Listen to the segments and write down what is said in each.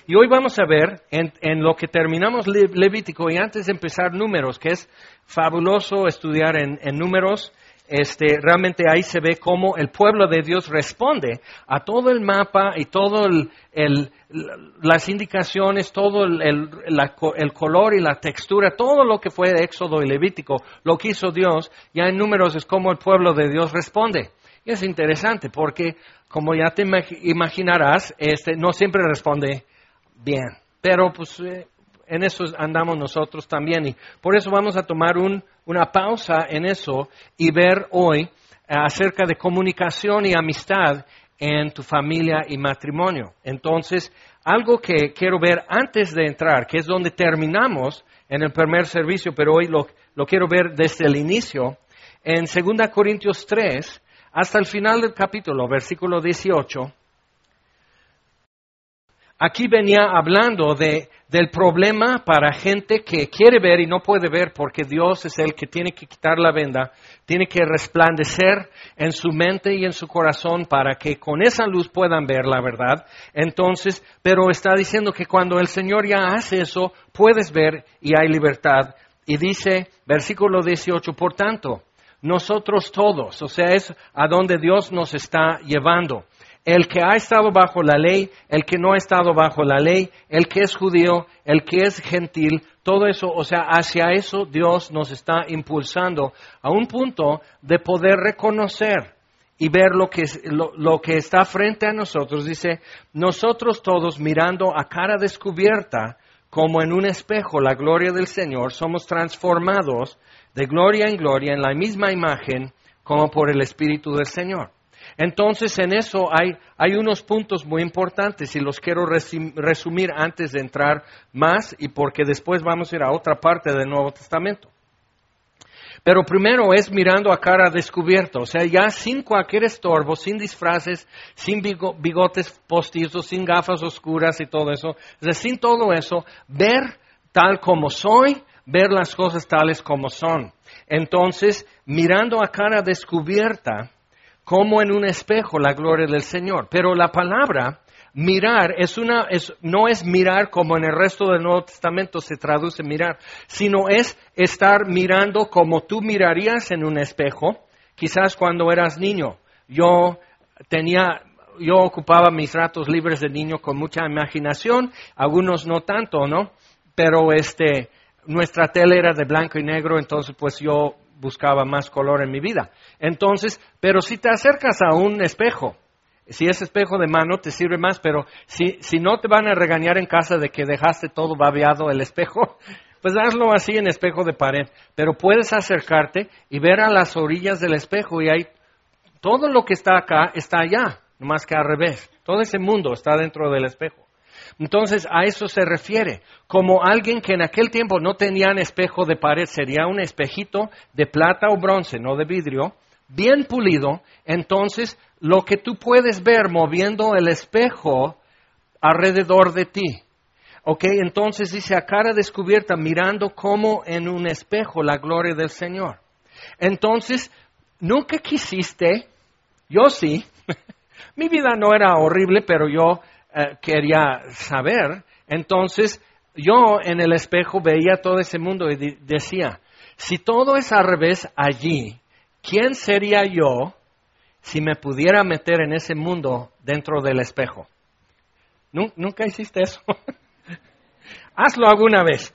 Y hoy vamos a ver en lo que terminamos Levítico y antes de empezar Números, que es fabuloso estudiar en Números. Realmente ahí se ve cómo el pueblo de Dios responde a todo el mapa y todo las indicaciones, todo el color y la textura, todo lo que fue de Éxodo y Levítico, lo que hizo Dios, ya en Números es cómo el pueblo de Dios responde. Y es interesante porque, como ya te imaginarás, no siempre responde bien, pero pues en eso andamos nosotros también y por eso vamos a tomar una pausa en eso y ver hoy acerca de comunicación y amistad en tu familia y matrimonio. Entonces, algo que quiero ver antes de entrar, que es donde terminamos en el primer servicio, pero hoy lo quiero ver desde el inicio, en 2 Corintios 3, hasta el final del capítulo, versículo 18. Aquí venía hablando del problema para gente que quiere ver y no puede ver porque Dios es el que tiene que quitar la venda, tiene que resplandecer en su mente y en su corazón para que con esa luz puedan ver la verdad. Entonces, pero está diciendo que cuando el Señor ya hace eso, puedes ver y hay libertad. Y dice, versículo 18, por tanto, nosotros todos, o sea, es a donde Dios nos está llevando. El que ha estado bajo la ley, el que no ha estado bajo la ley, el que es judío, el que es gentil, todo eso, o sea, hacia eso Dios nos está impulsando a un punto de poder reconocer y ver lo que está frente a nosotros. Dice, nosotros todos mirando a cara descubierta, como en un espejo, la gloria del Señor, somos transformados de gloria en gloria en la misma imagen como por el Espíritu del Señor. Entonces, en eso hay unos puntos muy importantes y los quiero resumir antes de entrar más y porque después vamos a ir a otra parte del Nuevo Testamento. Pero primero es mirando a cara descubierta, o sea, ya sin cualquier estorbo, sin disfraces, sin bigotes postizos, sin gafas oscuras y todo eso, sin todo eso, ver tal como soy, ver las cosas tales como son. Entonces, mirando a cara descubierta, como en un espejo la gloria del Señor. Pero la palabra mirar no es mirar como en el resto del Nuevo Testamento se traduce mirar, sino es estar mirando como tú mirarías en un espejo, quizás cuando eras niño. Yo ocupaba mis ratos libres de niño con mucha imaginación, algunos no tanto, ¿no? Pero nuestra tele era de blanco y negro, entonces pues yo buscaba más color en mi vida. Entonces, pero si te acercas a un espejo, si es espejo de mano te sirve más, pero si no te van a regañar en casa de que dejaste todo babeado el espejo, pues hazlo así en espejo de pared. Pero puedes acercarte y ver a las orillas del espejo y hay todo lo que está acá está allá, nomás que al revés. Todo ese mundo está dentro del espejo. Entonces, a eso se refiere. Como alguien que en aquel tiempo no tenían espejo de pared, sería un espejito de plata o bronce, no de vidrio, bien pulido. Entonces, lo que tú puedes ver moviendo el espejo alrededor de ti. ¿Ok? Entonces dice, a cara descubierta, mirando como en un espejo la gloria del Señor. Entonces, nunca quisiste, yo sí, mi vida no era horrible, pero yo quería saber. Entonces, yo en el espejo veía todo ese mundo y decía, si todo es al revés allí, ¿quién sería yo si me pudiera meter en ese mundo dentro del espejo? ¿Nunca hiciste eso? Hazlo alguna vez.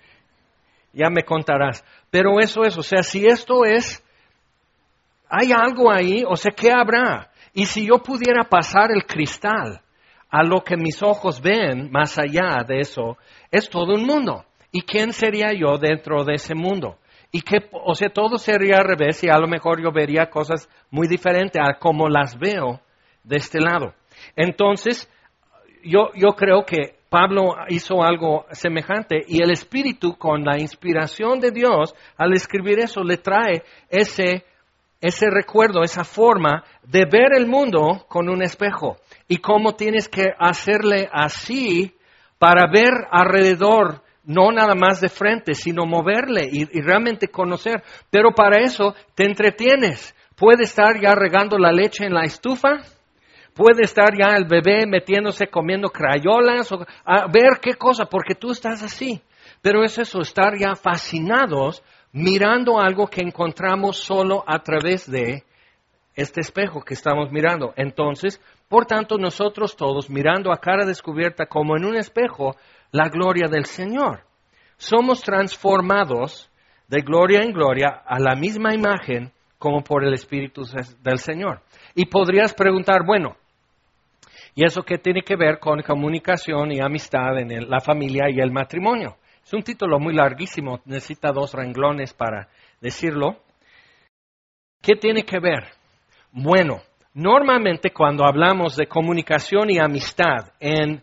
Ya me contarás. Pero eso es, o sea, si esto es, hay algo ahí, o sea, ¿qué habrá? Y si yo pudiera pasar el cristal a lo que mis ojos ven, más allá de eso, es todo un mundo. ¿Y quién sería yo dentro de ese mundo? Y que, o sea, todo sería al revés y a lo mejor yo vería cosas muy diferentes a como las veo de este lado. Entonces, yo creo que Pablo hizo algo semejante y el Espíritu, con la inspiración de Dios, al escribir eso, le trae ese recuerdo, esa forma de ver el mundo con un espejo. Y cómo tienes que hacerle así para ver alrededor, no nada más de frente, sino moverle y realmente conocer. Pero para eso te entretienes. Puedes estar ya regando la leche en la estufa, puede estar ya el bebé metiéndose, comiendo crayolas, o a ver qué cosa, porque tú estás así. Pero es eso, estar ya fascinados mirando algo que encontramos solo a través de este espejo que estamos mirando. Entonces, por tanto, nosotros todos, mirando a cara descubierta como en un espejo, la gloria del Señor. Somos transformados de gloria en gloria a la misma imagen como por el Espíritu del Señor. Y podrías preguntar, bueno, ¿y eso qué tiene que ver con comunicación y amistad en la familia y el matrimonio? Es un título muy larguísimo, necesita 2 renglones para decirlo. ¿Qué tiene que ver? Bueno, normalmente cuando hablamos de comunicación y amistad, en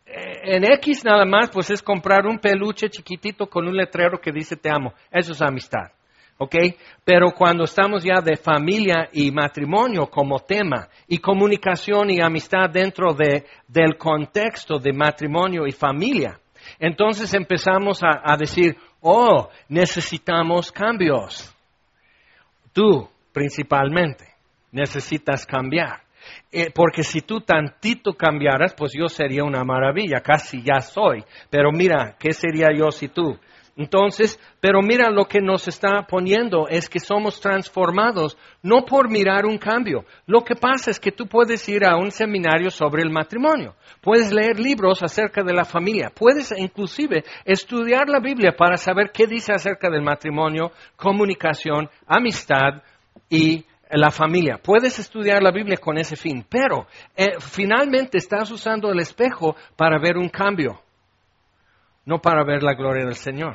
X nada más, pues es comprar un peluche chiquitito con un letrero que dice te amo. Eso es amistad, ¿ok? Pero cuando estamos ya de familia y matrimonio como tema, y comunicación y amistad dentro del contexto de matrimonio y familia, entonces empezamos a decir, oh, necesitamos cambios. Tú, principalmente, necesitas cambiar. Porque si tú tantito cambiaras, pues yo sería una maravilla, casi ya soy. Pero mira, ¿qué sería yo si tú? Entonces, pero mira, lo que nos está poniendo es que somos transformados, no por mirar un cambio. Lo que pasa es que tú puedes ir a un seminario sobre el matrimonio, puedes leer libros acerca de la familia, puedes inclusive estudiar la Biblia para saber qué dice acerca del matrimonio, comunicación, amistad y la familia. Puedes estudiar la Biblia con ese fin, pero finalmente estás usando el espejo para ver un cambio, no para ver la gloria del Señor.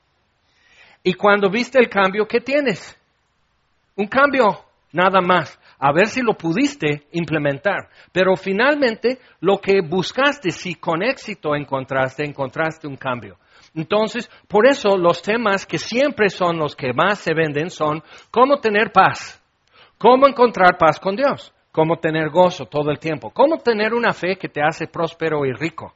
Y cuando viste el cambio, ¿qué tienes? Un cambio, nada más. A ver si lo pudiste implementar. Pero finalmente, lo que buscaste, si con éxito encontraste un cambio. Entonces, por eso los temas que siempre son los que más se venden son cómo tener paz. ¿Cómo encontrar paz con Dios? ¿Cómo tener gozo todo el tiempo? ¿Cómo tener una fe que te hace próspero y rico?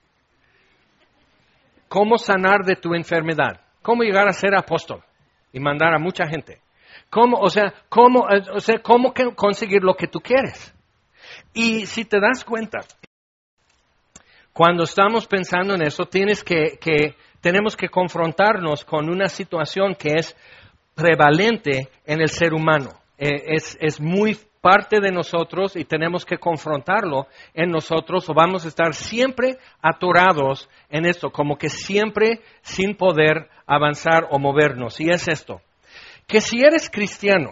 ¿Cómo sanar de tu enfermedad? ¿Cómo llegar a ser apóstol y mandar a mucha gente? ¿Cómo conseguir lo que tú quieres? Y si te das cuenta, cuando estamos pensando en eso, tenemos que confrontarnos con una situación que es prevalente en el ser humano. Es muy parte de nosotros y tenemos que confrontarlo en nosotros o vamos a estar siempre atorados en esto, como que siempre sin poder avanzar o movernos. Y es esto, que si eres cristiano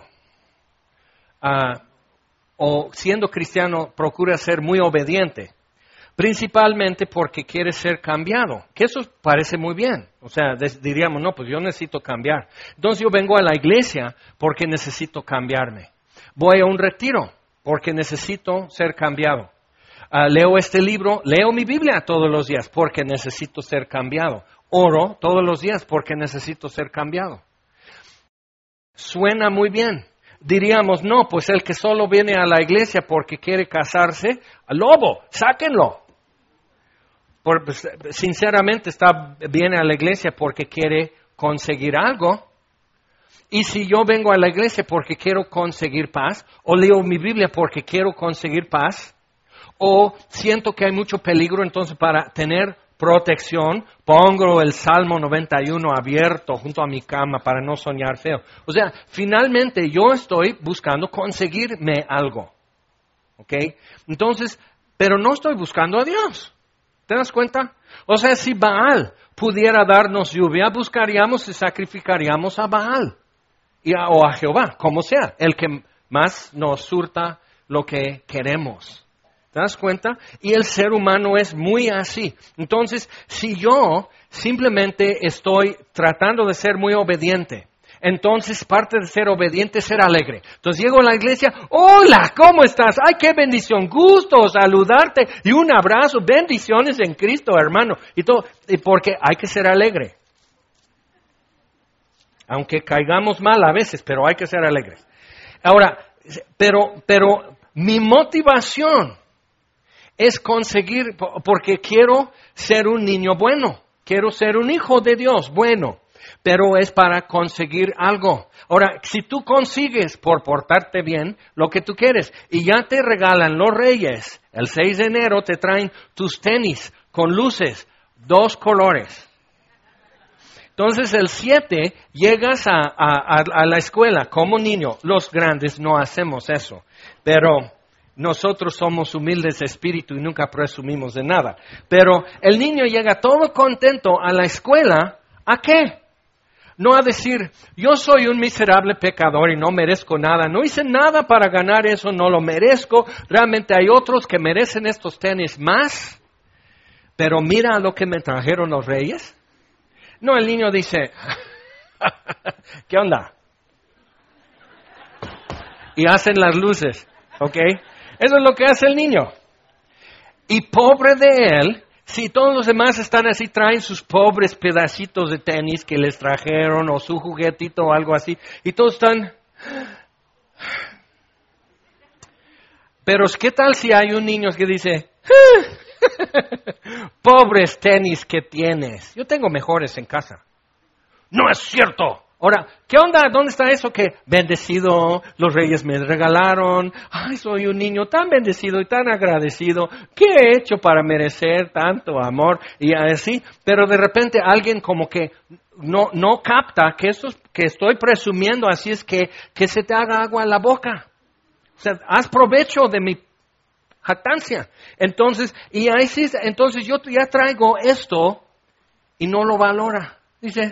o siendo cristiano procura ser muy obediente, principalmente porque quieres ser cambiado, que eso parece muy bien. O sea, diríamos, no, pues yo necesito cambiar. Entonces yo vengo a la iglesia porque necesito cambiarme. Voy a un retiro porque necesito ser cambiado. Leo este libro, leo mi Biblia todos los días porque necesito ser cambiado. Oro todos los días porque necesito ser cambiado. Suena muy bien. Diríamos, no, pues el que solo viene a la iglesia porque quiere casarse, lobo, sáquenlo. Sinceramente viene a la iglesia porque quiere conseguir algo. Y si yo vengo a la iglesia porque quiero conseguir paz, o leo mi Biblia porque quiero conseguir paz, o siento que hay mucho peligro, entonces para tener protección, pongo el Salmo 91 abierto junto a mi cama para no soñar feo. O sea, finalmente yo estoy buscando conseguirme algo. ¿Ok? Entonces, pero no estoy buscando a Dios. ¿Te das cuenta? O sea, si Baal pudiera darnos lluvia, buscaríamos y sacrificaríamos a Baal o a Jehová, como sea, el que más nos surta lo que queremos. ¿Te das cuenta? Y el ser humano es muy así. Entonces, si yo simplemente estoy tratando de ser muy obediente, entonces parte de ser obediente es ser alegre. Entonces llego a la iglesia, hola, ¿cómo estás? Ay, qué bendición, gusto saludarte y un abrazo, bendiciones en Cristo, hermano. Y todo, porque hay que ser alegre. Aunque caigamos mal a veces, pero hay que ser alegres. Ahora, pero mi motivación es conseguir, porque quiero ser un niño bueno, quiero ser un hijo de Dios bueno. pero es para conseguir algo. Ahora, si tú consigues por portarte bien lo que tú quieres y ya te regalan los Reyes, el 6 de enero te traen tus tenis con luces, 2 colores. Entonces el 7 llegas a la escuela como niño. Los grandes no hacemos eso, pero nosotros somos humildes de espíritu y nunca presumimos de nada. Pero el niño llega todo contento a la escuela, ¿a qué? No a decir, yo soy un miserable pecador y no merezco nada, no hice nada para ganar eso, no lo merezco, realmente hay otros que merecen estos tenis más, pero mira lo que me trajeron los Reyes. No, el niño dice, ¿qué onda? Y hacen las luces, ¿ok? Eso es lo que hace el niño. Y pobre de él, si todos los demás están así, traen sus pobres pedacitos de tenis que les trajeron o su juguetito o algo así, y todos están... Pero ¿qué tal si hay un niño que dice... pobres tenis que tienes. Yo tengo mejores en casa. No es cierto. Ahora, ¿qué onda? ¿Dónde está eso que bendecido, los Reyes me regalaron? Ay, soy un niño tan bendecido y tan agradecido. ¿Qué he hecho para merecer tanto amor? Y así, pero de repente alguien como que no capta que esto que estoy presumiendo, así es que se te haga agua en la boca. O sea, haz provecho de mi jactancia. Entonces yo ya traigo esto y no lo valora. Dice,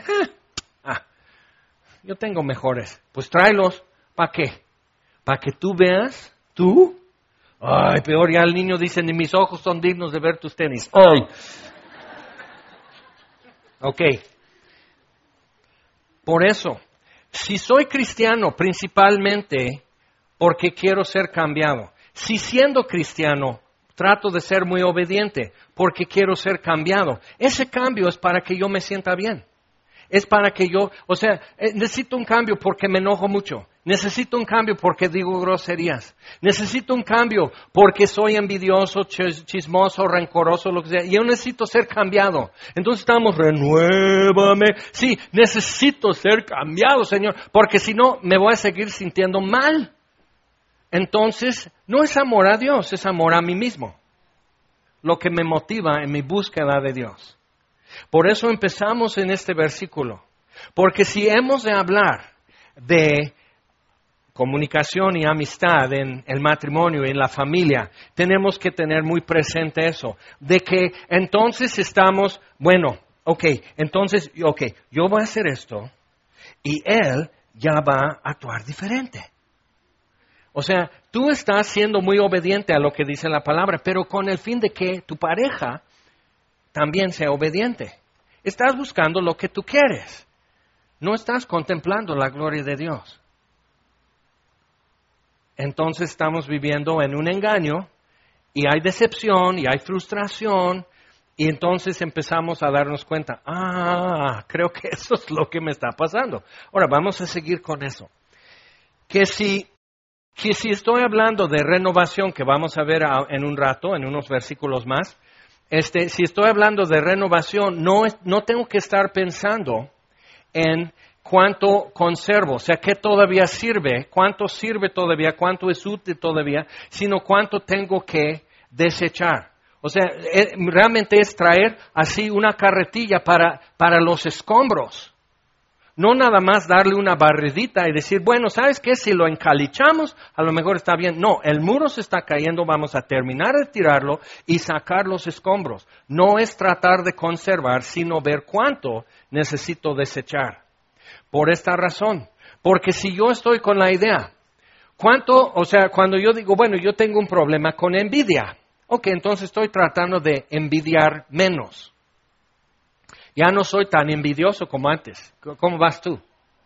yo tengo mejores. Pues tráelos. ¿Para qué? ¿Para que tú veas? ¿Tú? Ay, peor ya el niño dice, ni mis ojos son dignos de ver tus tenis. Ay. Ok. Por eso, si soy cristiano principalmente porque quiero ser cambiado. Si siendo cristiano trato de ser muy obediente porque quiero ser cambiado, ese cambio es para que yo me sienta bien. Es para que yo, necesito un cambio porque me enojo mucho. Necesito un cambio porque digo groserías. Necesito un cambio porque soy envidioso, chismoso, rencoroso, lo que sea. Y yo necesito ser cambiado. Entonces estamos, renuévame. Sí, necesito ser cambiado, Señor, porque si no me voy a seguir sintiendo mal. Entonces, no es amor a Dios, es amor a mí mismo. Lo que me motiva en mi búsqueda de Dios. Por eso empezamos en este versículo. Porque si hemos de hablar de comunicación y amistad en el matrimonio y en la familia, tenemos que tener muy presente eso. De que entonces estamos, yo voy a hacer esto y él ya va a actuar diferente. O sea, tú estás siendo muy obediente a lo que dice la palabra, pero con el fin de que tu pareja también sea obediente. Estás buscando lo que tú quieres. No estás contemplando la gloria de Dios. Entonces estamos viviendo en un engaño y hay decepción y hay frustración y entonces empezamos a darnos cuenta, creo que eso es lo que me está pasando. Ahora vamos a seguir con eso. Que si estoy hablando de renovación, que vamos a ver en un rato, en unos versículos más, si estoy hablando de renovación, no tengo que estar pensando en cuánto conservo, o sea, qué todavía sirve, cuánto sirve todavía, cuánto es útil todavía, sino cuánto tengo que desechar. O sea, realmente es traer así una carretilla para los escombros. No nada más darle una barridita y decir, bueno, ¿sabes qué? Si lo encalichamos, a lo mejor está bien. No, el muro se está cayendo, vamos a terminar de tirarlo y sacar los escombros. No es tratar de conservar, sino ver cuánto necesito desechar. Por esta razón, porque si yo estoy con la idea, cuando yo digo, bueno, yo tengo un problema con envidia, entonces estoy tratando de envidiar menos. Ya no soy tan envidioso como antes. ¿Cómo vas tú?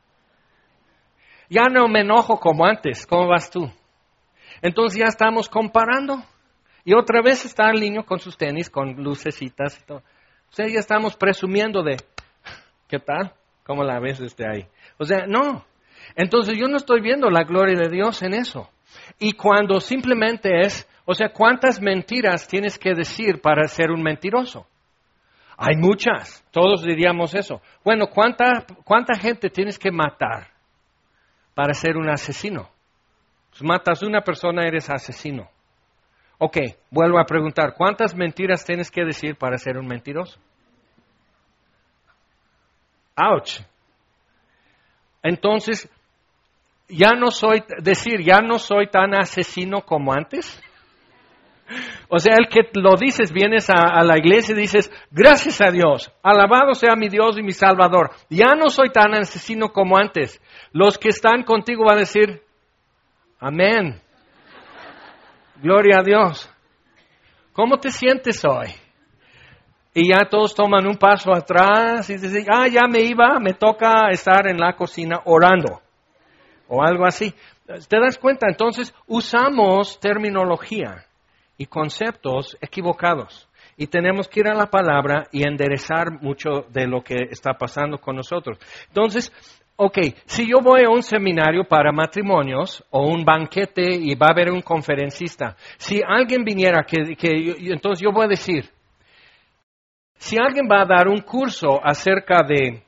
Ya no me enojo como antes. ¿Cómo vas tú? Entonces ya estamos comparando. Y otra vez está el niño con sus tenis, con lucecitas y todo. O sea, ya estamos presumiendo de, ¿qué tal? ¿Cómo la ves ahí? O sea, no. Entonces yo no estoy viendo la gloria de Dios en eso. Y cuando simplemente ¿cuántas mentiras tienes que decir para ser un mentiroso? Hay muchas, todos diríamos eso. Bueno, ¿cuánta gente tienes que matar para ser un asesino? Pues matas a una persona, eres asesino. Ok, vuelvo a preguntar, ¿cuántas mentiras tienes que decir para ser un mentiroso? ¡Auch! Entonces, ya no soy tan asesino como antes. O sea, el que lo dices, vienes a la iglesia y dices, gracias a Dios, alabado sea mi Dios y mi Salvador. Ya no soy tan asesino como antes. Los que están contigo van a decir, amén. Gloria a Dios. ¿Cómo te sientes hoy? Y ya todos toman un paso atrás y dicen, ya me toca estar en la cocina orando. O algo así. ¿Te das cuenta? Entonces, usamos terminología y conceptos equivocados. Y tenemos que ir a la palabra y enderezar mucho de lo que está pasando con nosotros. Entonces, si yo voy a un seminario para matrimonios o un banquete y va a haber un conferencista, si alguien viniera, entonces yo voy a decir, si alguien va a dar un curso acerca de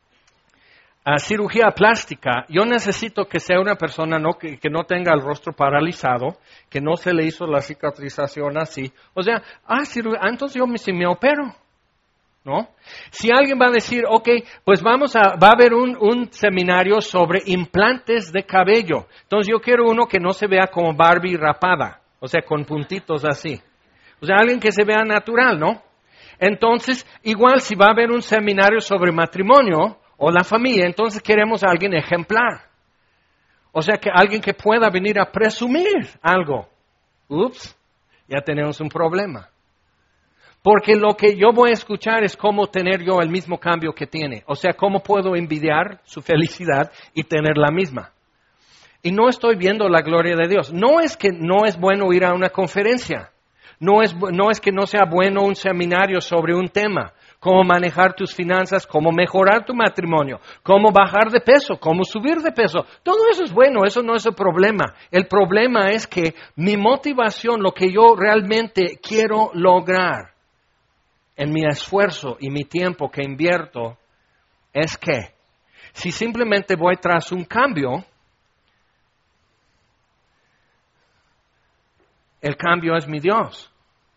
cirugía plástica, yo necesito que sea una persona que no tenga el rostro paralizado, que no se le hizo la cicatrización así. O sea, entonces yo me opero, ¿no? Si alguien va a decir, pues va a haber un seminario sobre implantes de cabello. Entonces yo quiero uno que no se vea como Barbie rapada, o sea, con puntitos así. O sea, alguien que se vea natural, ¿no? Entonces, igual si va a haber un seminario sobre matrimonio o la familia, entonces queremos a alguien ejemplar. O sea, que alguien que pueda venir a presumir algo. Ups, ya tenemos un problema. Porque lo que yo voy a escuchar es cómo tener yo el mismo cambio que tiene. O sea, cómo puedo envidiar su felicidad y tener la misma. Y no estoy viendo la gloria de Dios. No es que no es bueno ir a una conferencia. No es que no sea bueno un seminario sobre un tema, cómo manejar tus finanzas, cómo mejorar tu matrimonio, cómo bajar de peso, cómo subir de peso. Todo eso es bueno, eso no es el problema. El problema es que mi motivación, lo que yo realmente quiero lograr en mi esfuerzo y mi tiempo que invierto, es que si simplemente voy tras un cambio, el cambio es mi Dios.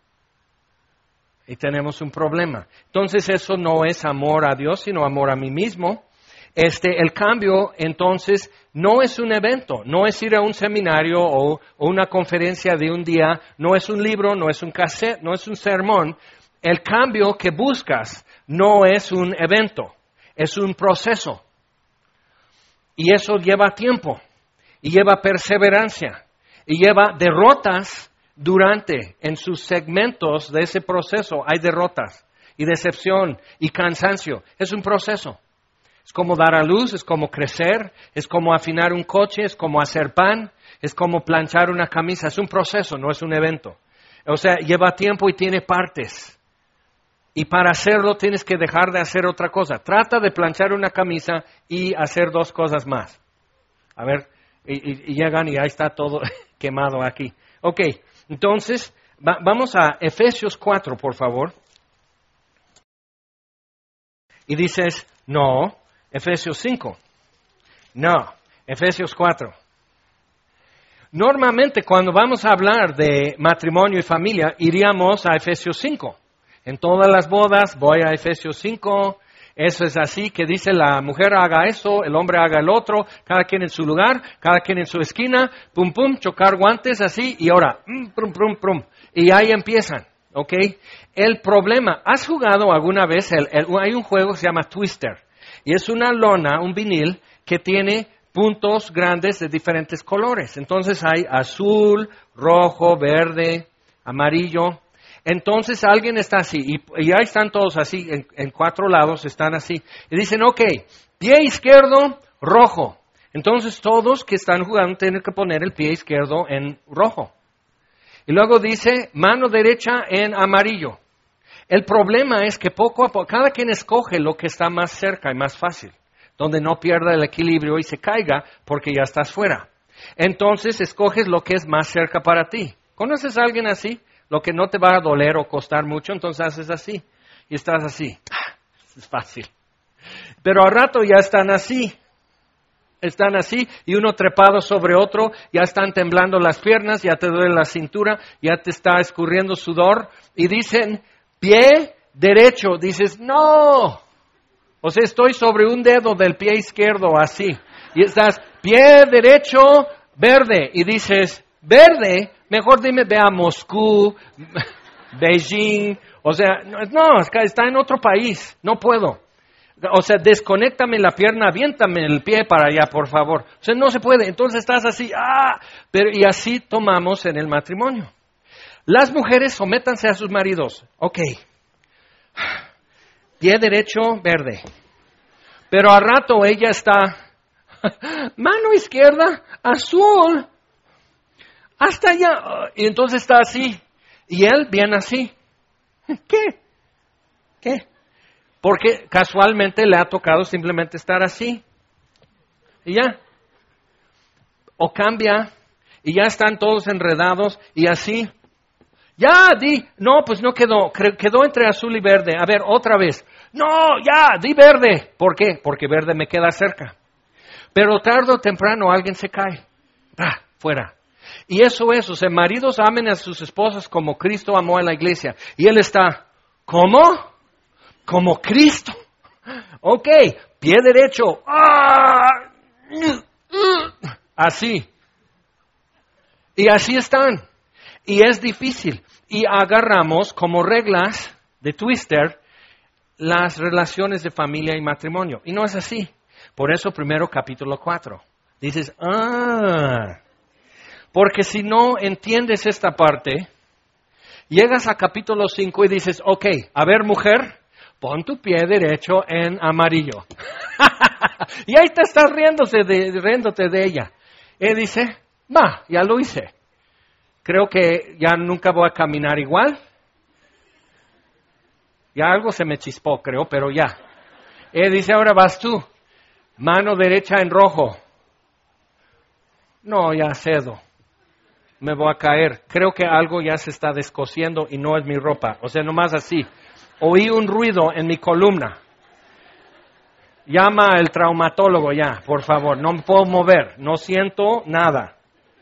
Y tenemos un problema. Entonces eso no es amor a Dios, sino amor a mí mismo. El cambio, entonces, no es un evento, no es ir a un seminario o una conferencia de un día, no es un libro, no es un cassette, no es un sermón. El cambio que buscas no es un evento, es un proceso. Y eso lleva tiempo, y lleva perseverancia, y lleva derrotas en sus segmentos de ese proceso. Hay derrotas, y decepción, y cansancio. Es un proceso. Es como dar a luz, es como crecer, es como afinar un coche, es como hacer pan, es como planchar una camisa. Es un proceso, no es un evento. O sea, lleva tiempo y tiene partes. Y para hacerlo tienes que dejar de hacer otra cosa. Trata de planchar una camisa y hacer dos cosas más. A ver, y llegan y ahí está todo quemado aquí. Entonces, vamos a Efesios 4, por favor. Y dices, no, Efesios 5. No, Efesios 4. Normalmente cuando vamos a hablar de matrimonio y familia, iríamos a Efesios 5. En todas las bodas voy a Efesios 5, eso es así, que dice la mujer haga eso, el hombre haga el otro, cada quien en su lugar, cada quien en su esquina, pum pum, chocar guantes así, y ahora, prum prum prum, y ahí empiezan, ¿ok? El problema, ¿has jugado alguna vez? Hay un juego que se llama Twister, y es una lona, un vinil, que tiene puntos grandes de diferentes colores. Entonces hay azul, rojo, verde, amarillo. Entonces alguien está así, y ahí están todos así, en 4 lados están así. Y dicen, pie izquierdo, rojo. Entonces todos que están jugando tienen que poner el pie izquierdo en rojo. Y luego dice, mano derecha en amarillo. El problema es que poco a poco, cada quien escoge lo que está más cerca y más fácil, donde no pierda el equilibrio y se caiga porque ya estás fuera. Entonces escoges lo que es más cerca para ti. ¿Conoces a alguien así? Lo que no te va a doler o costar mucho, entonces haces así. y estás así. Es fácil. Pero al rato ya están así. Están así y uno trepado sobre otro, ya están temblando las piernas, ya te duele la cintura, ya te está escurriendo sudor y dicen, pie derecho. Dices, no. O sea, estoy sobre un dedo del pie izquierdo así. Y estás, pie derecho, verde. Y dices, verde, mejor dime, ve a Moscú, Beijing. O sea, no, está en otro país, no puedo. O sea, desconéctame la pierna, aviéntame el pie para allá, por favor. O sea, no se puede. Entonces estás así, pero y así tomamos en el matrimonio. Las mujeres sométanse a sus maridos. Ok. Pie derecho, verde. Pero al rato ella está, mano izquierda, azul. Hasta allá. Y entonces está así. Y él bien así. ¿Qué? Porque casualmente le ha tocado simplemente estar así. Y ya. O cambia. Y ya están todos enredados y así. Ya, di. No, pues no quedó. Quedó entre azul y verde. A ver, otra vez. No, ya, di verde. ¿Por qué? Porque verde me queda cerca. Pero tarde o temprano alguien se cae. Fuera. Y eso es. O sea, maridos amen a sus esposas como Cristo amó a la iglesia. Y él está, ¿cómo? Como Cristo. Ok, pie derecho. Así. Y así están. Y es difícil. Y agarramos como reglas de Twister las relaciones de familia y matrimonio. Y no es así. Por eso primero capítulo 4. Dices, porque si no entiendes esta parte, llegas a capítulo 5 y dices, ok, a ver mujer, pon tu pie derecho en amarillo. Y ahí te estás riéndote de ella. Él dice, ya lo hice. Creo que ya nunca voy a caminar igual. Ya algo se me chispó, creo, pero ya. Él dice, ahora vas tú. Mano derecha en rojo. No, ya cedo. Me voy a caer. Creo que algo ya se está descosiendo y no es mi ropa. O sea, nomás así. Oí un ruido en mi columna. Llama al traumatólogo ya, por favor. No me puedo mover. No siento nada.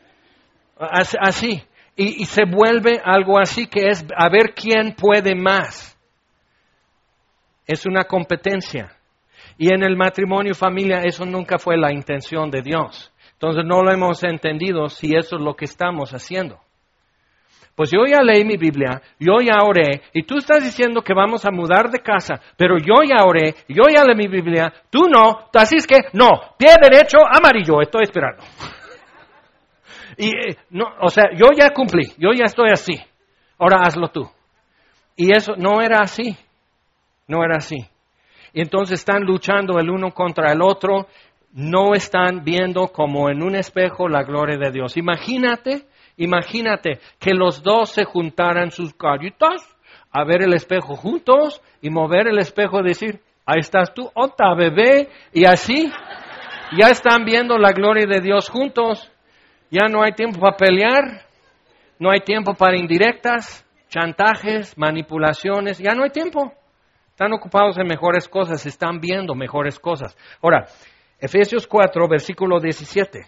Así. Y se vuelve algo así que es a ver quién puede más. Es una competencia. Y en el matrimonio y familia eso nunca fue la intención de Dios. Entonces no lo hemos entendido si eso es lo que estamos haciendo. Pues yo ya leí mi Biblia, yo ya oré, y tú estás diciendo que vamos a mudar de casa, pero yo ya oré, yo ya leí mi Biblia, tú no, así es que no, pie derecho, amarillo, estoy esperando. Y no, o sea, yo ya cumplí, yo ya estoy así, ahora hazlo tú. Y eso no era así, no era así. Y entonces están luchando el uno contra el otro, no están viendo como en un espejo la gloria de Dios. Imagínate que los dos se juntaran sus caritas a ver el espejo juntos y mover el espejo y decir, ahí estás tú, ota bebé, y así ya están viendo la gloria de Dios juntos. Ya no hay tiempo para pelear, no hay tiempo para indirectas, chantajes, manipulaciones, ya no hay tiempo. Están ocupados en mejores cosas, están viendo mejores cosas. Ahora, Efesios 4, versículo 17.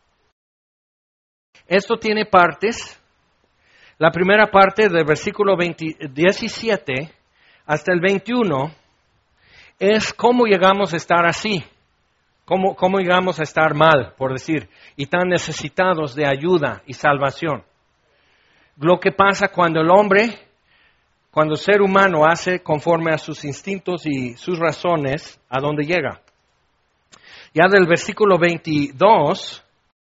Esto tiene partes. La primera parte del versículo 17 hasta el 21 es cómo llegamos a estar así, cómo llegamos a estar mal, por decir, y tan necesitados de ayuda y salvación. Lo que pasa cuando el ser humano hace conforme a sus instintos y sus razones, ¿a dónde llega? Ya del versículo 22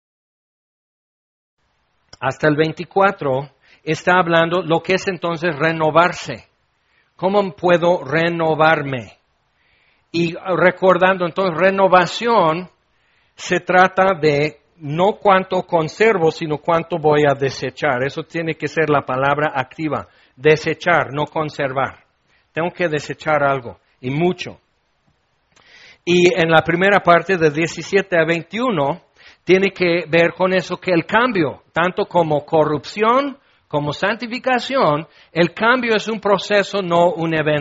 hasta el 24 está hablando lo que es entonces renovarse. ¿Cómo puedo renovarme? Y recordando entonces, renovación se trata de no cuánto conservo, sino cuánto voy a desechar. Eso tiene que ser la palabra activa. Desechar, no conservar. Tengo que desechar algo, y mucho. Y en la primera parte de 17 a 21 tiene que ver con eso que el cambio, tanto como corrupción como santificación, el cambio es un proceso, no un evento.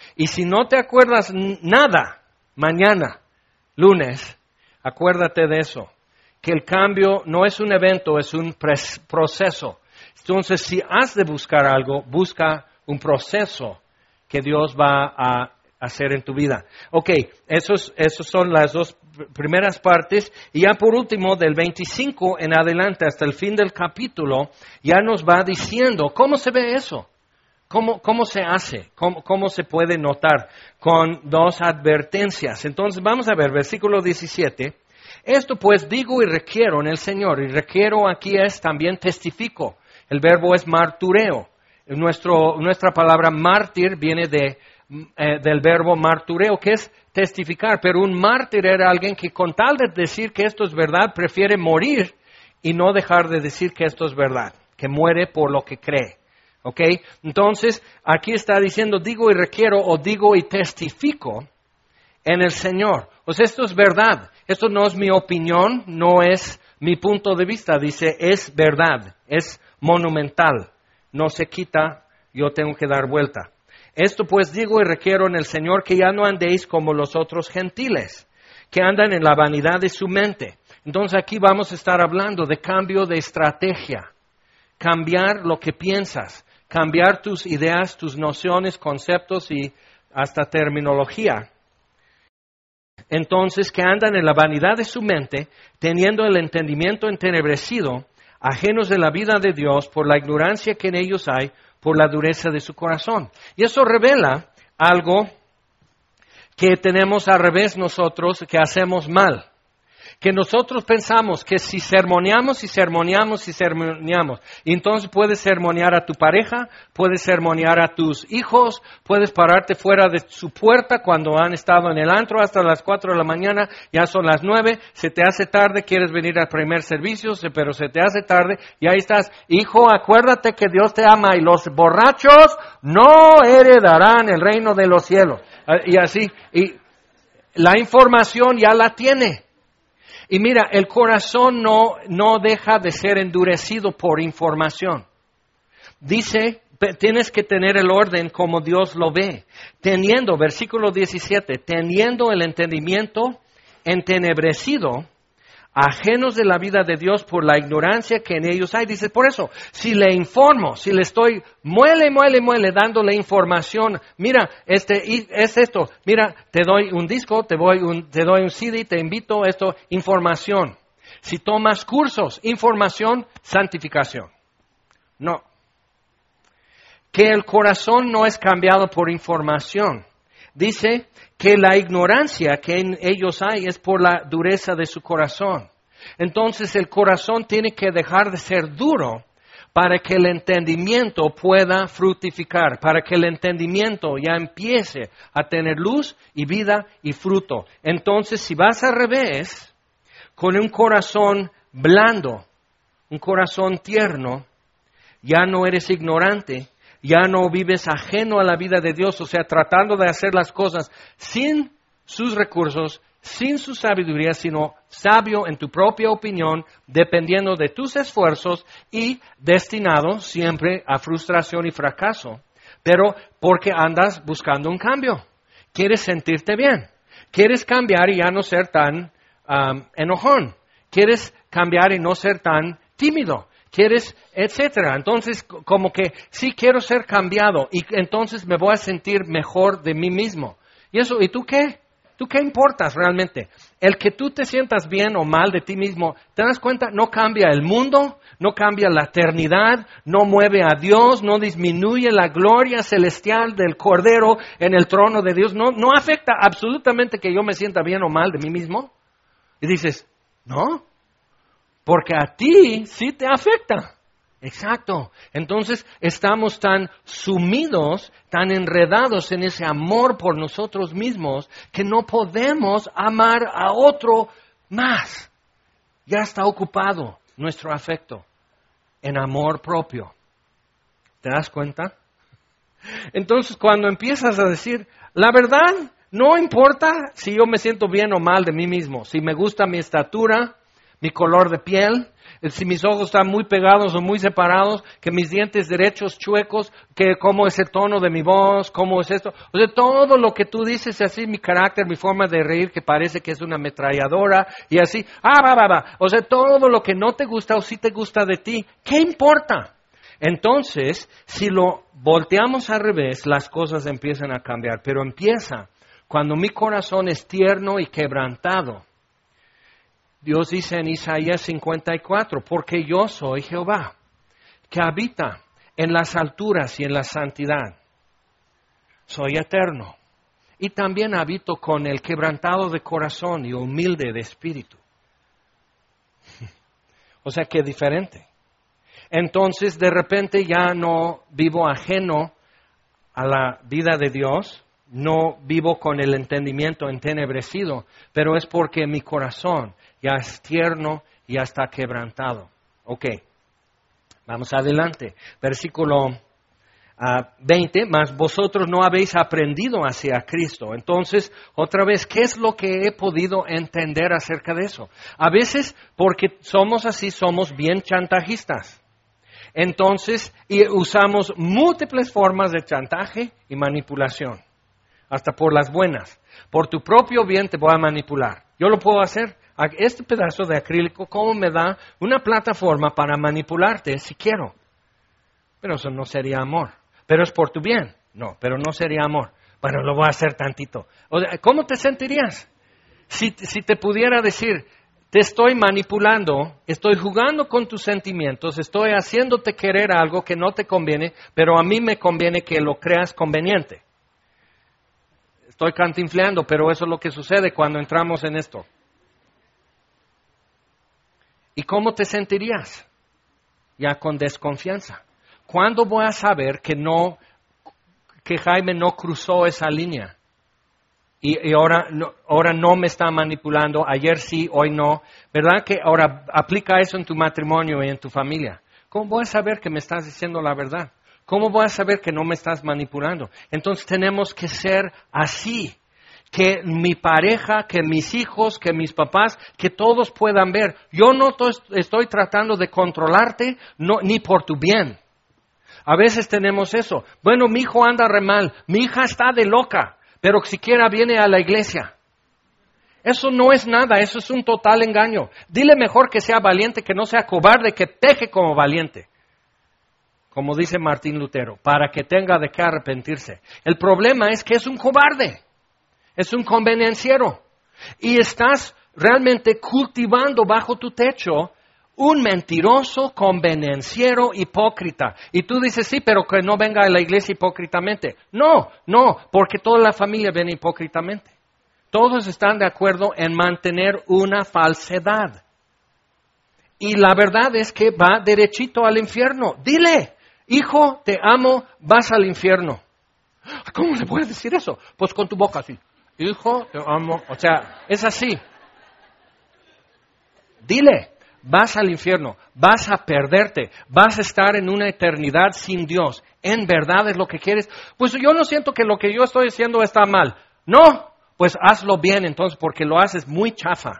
Y si no te acuerdas nada mañana, lunes, acuérdate de eso, que el cambio no es un evento, es un proceso. Entonces, si has de buscar algo, busca un proceso que Dios va a hacer en tu vida. Ok, esos son las dos primeras partes. Y ya por último, del 25 en adelante hasta el fin del capítulo, ya nos va diciendo cómo se ve eso. ¿Cómo se hace? ¿Cómo se puede notar? Con dos advertencias. Entonces, vamos a ver, versículo 17. Esto pues digo y requiero en el Señor. Y requiero aquí es también testifico. El verbo es martureo. Nuestra palabra mártir viene del verbo martureo, que es testificar. Pero un mártir era alguien que con tal de decir que esto es verdad, prefiere morir y no dejar de decir que esto es verdad. Que muere por lo que cree. ¿Ok? Entonces, aquí está diciendo, digo y requiero o digo y testifico en el Señor. Pues esto es verdad. Esto no es mi opinión, no es mi punto de vista. Dice, es verdad, es monumental. No se quita, yo tengo que dar vuelta. Esto pues digo y requiero en el Señor que ya no andéis como los otros gentiles, que andan en la vanidad de su mente. Entonces aquí vamos a estar hablando de cambio de estrategia. Cambiar lo que piensas. Cambiar tus ideas, tus nociones, conceptos y hasta terminología. Entonces, que andan en la vanidad de su mente, teniendo el entendimiento entenebrecido, ajenos de la vida de Dios por la ignorancia que en ellos hay, por la dureza de su corazón. Y eso revela algo que tenemos al revés nosotros, que hacemos mal. Que nosotros pensamos que si sermoneamos, y entonces puedes sermonear a tu pareja, puedes sermonear a tus hijos, puedes pararte fuera de su puerta cuando han estado en el antro hasta las 4 de la mañana, ya son las 9, se te hace tarde, quieres venir al primer servicio, pero se te hace tarde, y ahí estás, hijo, acuérdate que Dios te ama, y los borrachos no heredarán el reino de los cielos. Y así, y la información ya la tiene. Y mira, el corazón no deja de ser endurecido por información. Dice, tienes que tener el orden como Dios lo ve. Teniendo, versículo 17, teniendo el entendimiento entenebrecido, ajenos de la vida de Dios por la ignorancia que en ellos hay. Dice, por eso, si le informo, si le estoy muele, dándole información, mira, es esto, mira, te doy un disco, te doy un CD, te invito, esto, información. Si tomas cursos, información, santificación. No. Que el corazón no es cambiado por información. Dice que la ignorancia que en ellos hay es por la dureza de su corazón. Entonces el corazón tiene que dejar de ser duro para que el entendimiento pueda fructificar, para que el entendimiento ya empiece a tener luz y vida y fruto. Entonces si vas al revés, con un corazón blando, un corazón tierno, ya no eres ignorante, ya no vives ajeno a la vida de Dios, o sea, tratando de hacer las cosas sin sus recursos, sin su sabiduría, sino sabio en tu propia opinión, dependiendo de tus esfuerzos y destinado siempre a frustración y fracaso. Pero porque andas buscando un cambio. Quieres sentirte bien. Quieres cambiar y ya no ser tan enojón. Quieres cambiar y no ser tan tímido. Quieres, etcétera. Entonces, como que sí quiero ser cambiado y entonces me voy a sentir mejor de mí mismo. ¿Y eso? ¿Y tú qué? ¿Tú qué importas realmente? El que tú te sientas bien o mal de ti mismo, ¿te das cuenta? No cambia el mundo, no cambia la eternidad, no mueve a Dios, no disminuye la gloria celestial del Cordero en el trono de Dios. No afecta absolutamente que yo me sienta bien o mal de mí mismo. Y dices, no. Porque a ti sí te afecta. Exacto. Entonces estamos tan sumidos, tan enredados en ese amor por nosotros mismos que no podemos amar a otro más. Ya está ocupado nuestro afecto en amor propio. ¿Te das cuenta? Entonces cuando empiezas a decir, la verdad, no importa si yo me siento bien o mal de mí mismo, si me gusta mi estatura, mi color de piel, si mis ojos están muy pegados o muy separados, que mis dientes derechos, chuecos, que cómo es el tono de mi voz, cómo es esto. O sea, todo lo que tú dices, así mi carácter, mi forma de reír, que parece que es una ametralladora, y así, O sea, todo lo que no te gusta o sí te gusta de ti, ¿qué importa? Entonces, si lo volteamos al revés, las cosas empiezan a cambiar. Pero empieza cuando mi corazón es tierno y quebrantado. Dios dice en Isaías 54, porque yo soy Jehová, que habita en las alturas y en la santidad. Soy eterno. Y también habito con el quebrantado de corazón y humilde de espíritu. O sea, que diferente. Entonces, de repente ya no vivo ajeno a la vida de Dios, no vivo con el entendimiento entenebrecido, pero es porque mi corazón ya es tierno y ya está quebrantado. Ok, vamos adelante. Versículo 20, mas vosotros no habéis aprendido hacia Cristo. Entonces, otra vez, ¿qué es lo que he podido entender acerca de eso? A veces, porque somos así, somos bien chantajistas. Entonces, y usamos múltiples formas de chantaje y manipulación, hasta por las buenas. Por tu propio bien te voy a manipular. Yo lo puedo hacer. Este pedazo de acrílico, ¿cómo me da una plataforma para manipularte si quiero? Pero eso no sería amor. Pero es por tu bien. No, pero no sería amor. Bueno, lo voy a hacer tantito. O sea, ¿cómo te sentirías? Si te pudiera decir, te estoy manipulando, estoy jugando con tus sentimientos, estoy haciéndote querer algo que no te conviene, pero a mí me conviene que lo creas conveniente. Estoy cantinfleando, pero eso es lo que sucede cuando entramos en esto. ¿Y cómo te sentirías? Ya con desconfianza. ¿Cuándo voy a saber que Jaime no cruzó esa línea? Y ahora no me está manipulando, ayer sí, hoy no. ¿Verdad que ahora aplica eso en tu matrimonio y en tu familia? ¿Cómo voy a saber que me estás diciendo la verdad? ¿Cómo voy a saber que no me estás manipulando? Entonces tenemos que ser así. Que mi pareja, que mis hijos, que mis papás, que todos puedan ver. Yo no estoy tratando de controlarte, ni por tu bien. A veces tenemos eso. Bueno, mi hijo anda re mal, mi hija está de loca, pero siquiera viene a la iglesia. Eso no es nada, eso es un total engaño. Dile mejor que sea valiente, que no sea cobarde, que peque como valiente. Como dice Martín Lutero, para que tenga de qué arrepentirse. El problema es que es un cobarde. Es un convenenciero. Y estás realmente cultivando bajo tu techo un mentiroso, convenenciero, hipócrita. Y tú dices, sí, pero que no venga a la iglesia hipócritamente. No, porque toda la familia viene hipócritamente. Todos están de acuerdo en mantener una falsedad. Y la verdad es que va derechito al infierno. Dile, hijo, te amo, vas al infierno. ¿Cómo le puedes decir eso? Pues con tu boca así. Hijo, te amo. O sea, es así. Dile, vas al infierno, vas a perderte, vas a estar en una eternidad sin Dios. ¿En verdad es lo que quieres? Pues yo no siento que lo que yo estoy haciendo está mal. No, pues hazlo bien entonces, porque lo haces muy chafa.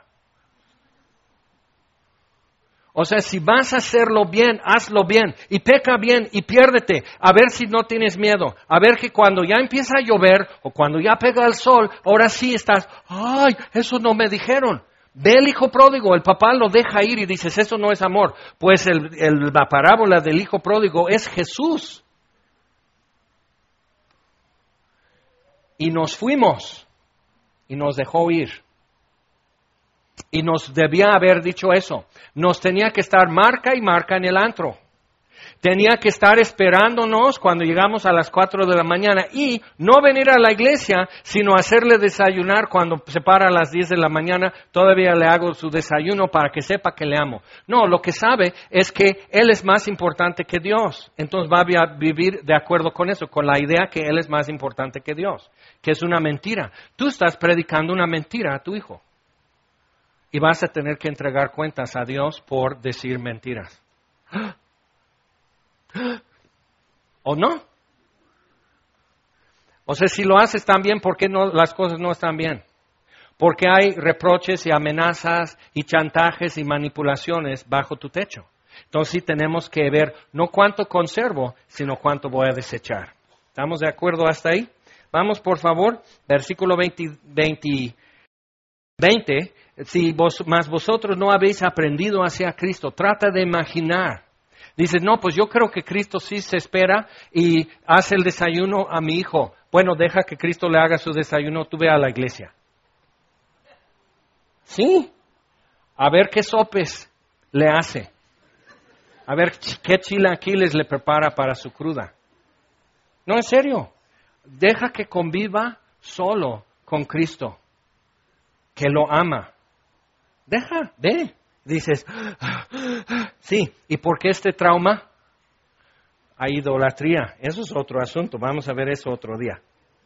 O sea, si vas a hacerlo bien, hazlo bien, y peca bien, y piérdete, a ver si no tienes miedo, a ver que cuando ya empieza a llover, o cuando ya pega el sol, ahora sí estás, ay, eso no me dijeron. Ve el hijo pródigo, el papá lo deja ir y dices, eso no es amor. Pues la parábola del hijo pródigo es Jesús. Y nos fuimos, y nos dejó ir. Y nos debía haber dicho eso. Nos tenía que estar marca y marca en el antro. Tenía que estar esperándonos cuando llegamos a las 4 de la mañana y no venir a la iglesia, sino hacerle desayunar cuando se para a las 10 de la mañana. Todavía le hago su desayuno para que sepa que le amo. No, lo que sabe es que Él es más importante que Dios. Entonces va a vivir de acuerdo con eso, con la idea que Él es más importante que Dios, que es una mentira. Tú estás predicando una mentira a tu hijo. Y vas a tener que entregar cuentas a Dios por decir mentiras. ¿O no? O sea, si lo haces tan bien, ¿por qué las cosas no están bien? Porque hay reproches y amenazas y chantajes y manipulaciones bajo tu techo. Entonces sí tenemos que ver no cuánto conservo, sino cuánto voy a desechar. ¿Estamos de acuerdo hasta ahí? Vamos, por favor, versículo 20. Si más vosotros no habéis aprendido hacia Cristo, trata de imaginar. Dices, no, pues yo creo que Cristo sí se espera y hace el desayuno a mi hijo. Bueno, deja que Cristo le haga su desayuno, tú ve a la iglesia. Sí, a ver qué sopes le hace. A ver qué chilaquiles le prepara para su cruda. No, en serio, deja que conviva solo con Cristo, que lo ama. Deja, ve. Dices, sí, ¿y por qué este trauma? Hay idolatría. Eso es otro asunto, vamos a ver eso otro día.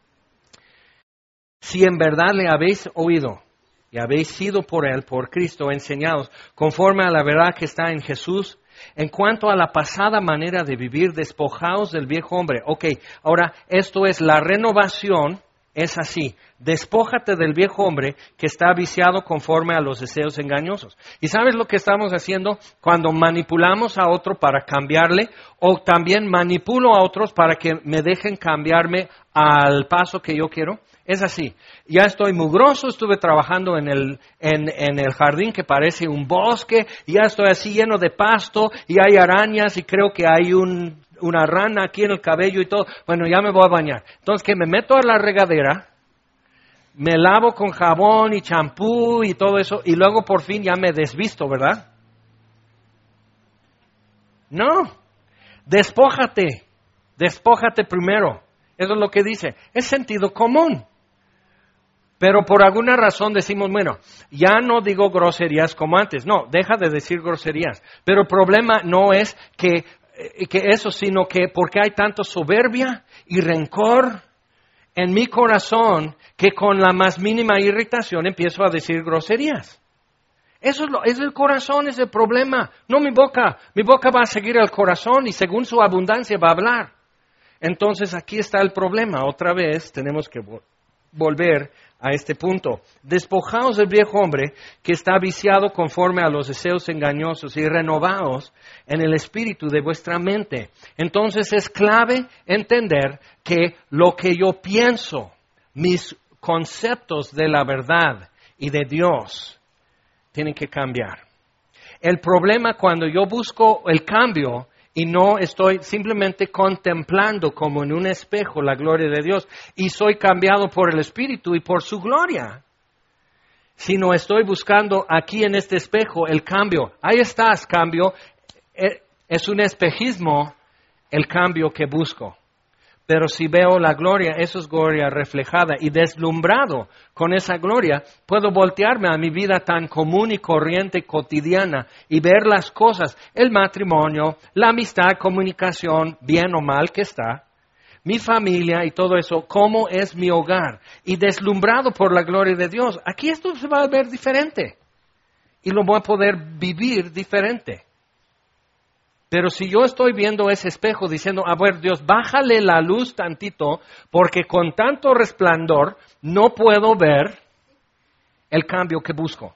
Si en verdad le habéis oído y habéis sido por Él, por Cristo, enseñados conforme a la verdad que está en Jesús, en cuanto a la pasada manera de vivir, despojaos del viejo hombre. Ok, ahora esto es la renovación, es así. Despójate del viejo hombre que está viciado conforme a los deseos engañosos. ¿Y sabes lo que estamos haciendo cuando manipulamos a otro para cambiarle? O también manipulo a otros para que me dejen cambiarme al paso que yo quiero. Es así. Ya estoy mugroso, estuve trabajando en el jardín que parece un bosque, y ya estoy así lleno de pasto, y hay arañas, y creo que hay una rana aquí en el cabello y todo. Bueno, ya me voy a bañar. Entonces, que me meto a la regadera, me lavo con jabón y champú y todo eso, y luego por fin ya me desvisto, ¿verdad? No. Despójate primero. Eso es lo que dice. Es sentido común. Pero por alguna razón decimos, bueno, ya no digo groserías como antes. No, deja de decir groserías. Pero el problema no es que eso, sino que porque hay tanta soberbia y rencor en mi corazón que con la más mínima irritación empiezo a decir groserías. Eso es el corazón, es el problema. No mi boca. Mi boca va a seguir al corazón y según su abundancia va a hablar. Entonces aquí está el problema. Otra vez tenemos que volver a este punto. Despojaos del viejo hombre que está viciado conforme a los deseos engañosos y renovaos en el espíritu de vuestra mente. Entonces es clave entender que lo que yo pienso, mis conceptos de la verdad y de Dios, tienen que cambiar. El problema cuando yo busco el cambio y no estoy simplemente contemplando como en un espejo la gloria de Dios y soy cambiado por el Espíritu y por su gloria, sino estoy buscando aquí en este espejo el cambio. Ahí estás, cambio. Es un espejismo el cambio que busco. Pero si veo la gloria, eso es gloria reflejada y deslumbrado con esa gloria, puedo voltearme a mi vida tan común y corriente cotidiana y ver las cosas, el matrimonio, la amistad, comunicación, bien o mal que está, mi familia y todo eso, cómo es mi hogar y deslumbrado por la gloria de Dios. Aquí esto se va a ver diferente y lo voy a poder vivir diferente. Pero si yo estoy viendo ese espejo diciendo, a ver, Dios, bájale la luz tantito, porque con tanto resplandor no puedo ver el cambio que busco.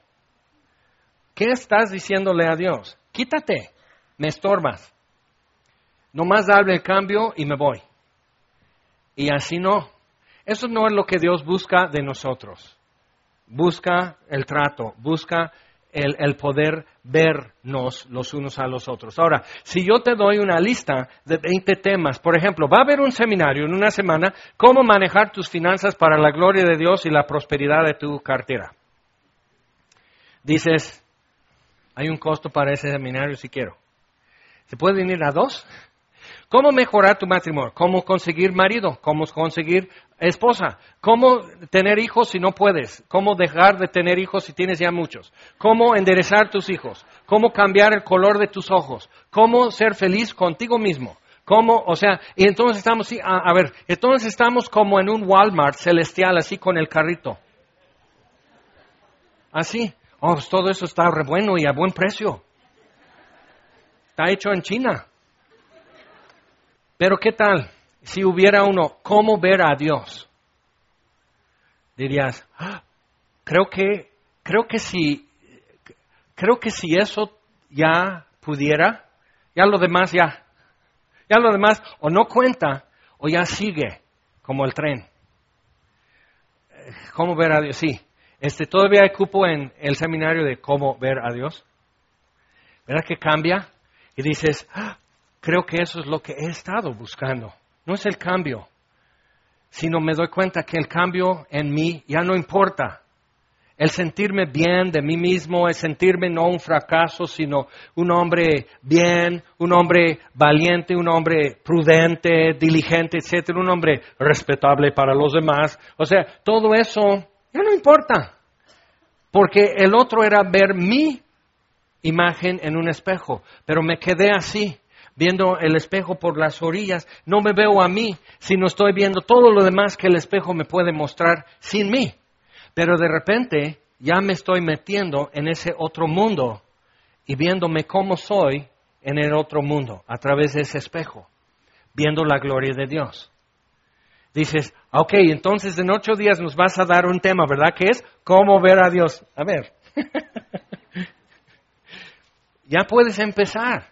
¿Qué estás diciéndole a Dios? Quítate, me estorbas. Nomás dame el cambio y me voy. Y así no. Eso no es lo que Dios busca de nosotros. Busca el trato, busca el poder vernos los unos a los otros. Ahora, si yo te doy una lista de 20 temas, por ejemplo, va a haber un seminario en una semana, cómo manejar tus finanzas para la gloria de Dios y la prosperidad de tu cartera. Dices, hay un costo para ese seminario si quiero. ¿Se puede venir a 2? ¿Cómo mejorar tu matrimonio? ¿Cómo conseguir marido? ¿Cómo conseguir esposa? ¿Cómo tener hijos si no puedes? ¿Cómo dejar de tener hijos si tienes ya muchos? ¿Cómo enderezar tus hijos? ¿Cómo cambiar el color de tus ojos? ¿Cómo ser feliz contigo mismo? ¿Cómo? O sea, y entonces estamos, entonces estamos como en un Walmart celestial, así con el carrito. Así. Oh, pues todo eso está re bueno y a buen precio. Está hecho en China. Pero ¿qué tal si hubiera uno, cómo ver a Dios? Dirías, creo que si eso ya pudiera, ya lo demás o no cuenta o ya sigue como el tren. ¿Cómo ver a Dios? Sí. Todavía hay cupo en el seminario de cómo ver a Dios. ¿Verdad que cambia? Y dices, creo que eso es lo que he estado buscando. No es el cambio, sino me doy cuenta que el cambio en mí ya no importa. El sentirme bien de mí mismo, el sentirme no un fracaso, sino un hombre bien, un hombre valiente, un hombre prudente, diligente, etcétera, un hombre respetable para los demás. O sea, todo eso ya no importa. Porque el otro era ver mi imagen en un espejo, pero me quedé así, viendo el espejo por las orillas. No me veo a mí, sino estoy viendo todo lo demás que el espejo me puede mostrar sin mí. Pero de repente ya me estoy metiendo en ese otro mundo y viéndome cómo soy en el otro mundo, a través de ese espejo, viendo la gloria de Dios. Dices, ok, entonces en 8 días nos vas a dar un tema, ¿verdad? Que es cómo ver a Dios. A ver, ya puedes empezar.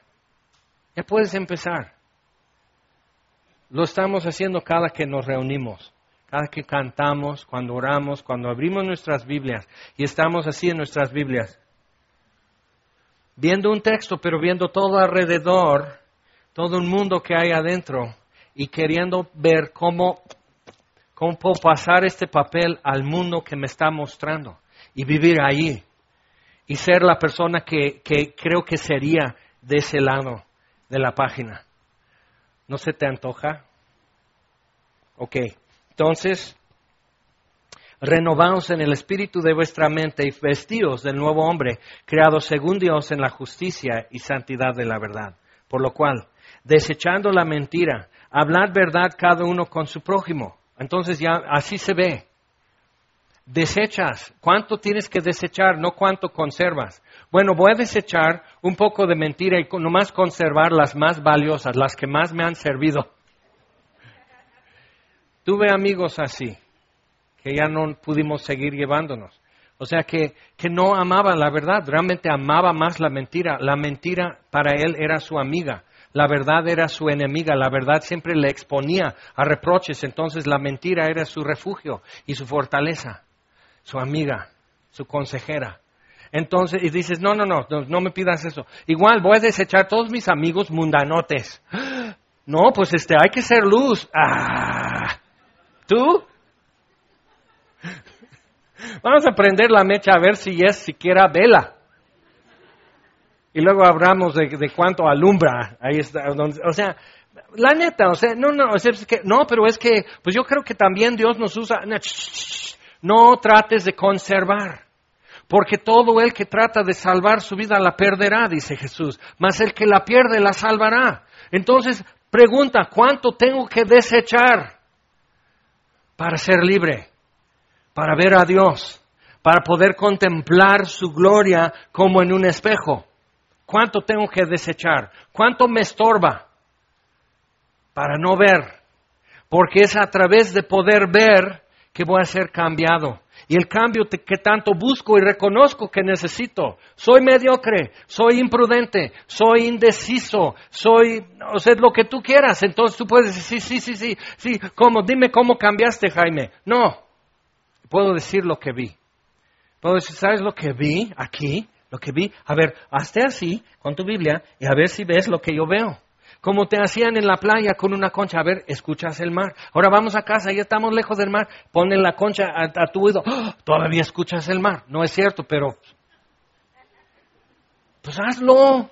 Lo estamos haciendo cada que nos reunimos. Cada que cantamos, cuando oramos, cuando abrimos nuestras Biblias y estamos así en nuestras Biblias, viendo un texto, pero viendo todo alrededor, todo un mundo que hay adentro y queriendo ver cómo puedo pasar este papel al mundo que me está mostrando y vivir ahí y ser la persona que creo que sería de ese lado de la página. ¿No se te antoja? Ok. Entonces, renovaos en el espíritu de vuestra mente y vestíos del nuevo hombre, creado según Dios en la justicia y santidad de la verdad. Por lo cual, desechando la mentira, hablad verdad cada uno con su prójimo. Entonces ya así se ve. Desechas. ¿Cuánto tienes que desechar? No cuánto conservas. Bueno, voy a desechar un poco de mentira y nomás conservar las más valiosas, las que más me han servido. Tuve amigos así, que ya no pudimos seguir llevándonos. O sea, que no amaban la verdad, realmente amaba más la mentira. La mentira para él era su amiga, la verdad era su enemiga, la verdad siempre le exponía a reproches, entonces la mentira era su refugio y su fortaleza, su amiga, su consejera. Entonces, y dices, no me pidas eso. Igual voy a desechar todos mis amigos mundanotes. No, pues hay que ser luz. ¿Tú? Vamos a prender la mecha a ver si es siquiera vela. Y luego hablamos de cuánto alumbra. Ahí está. O sea, la neta, pero es que, pues yo creo que también Dios nos usa. No trates de conservar. Porque todo el que trata de salvar su vida la perderá, dice Jesús. Mas el que la pierde la salvará. Entonces, pregunta, ¿cuánto tengo que desechar para ser libre? Para ver a Dios, para poder contemplar su gloria como en un espejo. ¿Cuánto tengo que desechar? ¿Cuánto me estorba para no ver? Porque es a través de poder ver que voy a ser cambiado. Y el cambio que tanto busco y reconozco que necesito. Soy mediocre, soy imprudente, soy indeciso, lo que tú quieras. Entonces tú puedes decir, sí. ¿Cómo? Dime cómo cambiaste, Jaime. No. Puedo decir lo que vi. Puedo decir, ¿sabes lo que vi aquí? Lo que vi. A ver, hazte así con tu Biblia y a ver si ves lo que yo veo. Como te hacían en la playa con una concha. A ver, escuchas el mar. Ahora vamos a casa, ya estamos lejos del mar. Ponle la concha a tu oído. ¡Oh! Todavía escuchas el mar. No es cierto, pero pues hazlo.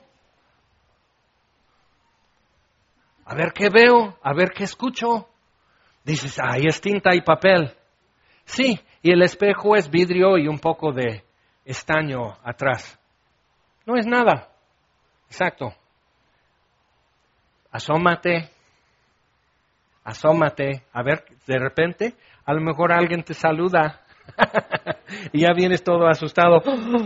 A ver qué veo, a ver qué escucho. Dices, ahí es tinta y papel. Sí, y el espejo es vidrio y un poco de estaño atrás. No es nada. Exacto. Asómate. A ver, de repente, a lo mejor alguien te saluda y ya vienes todo asustado.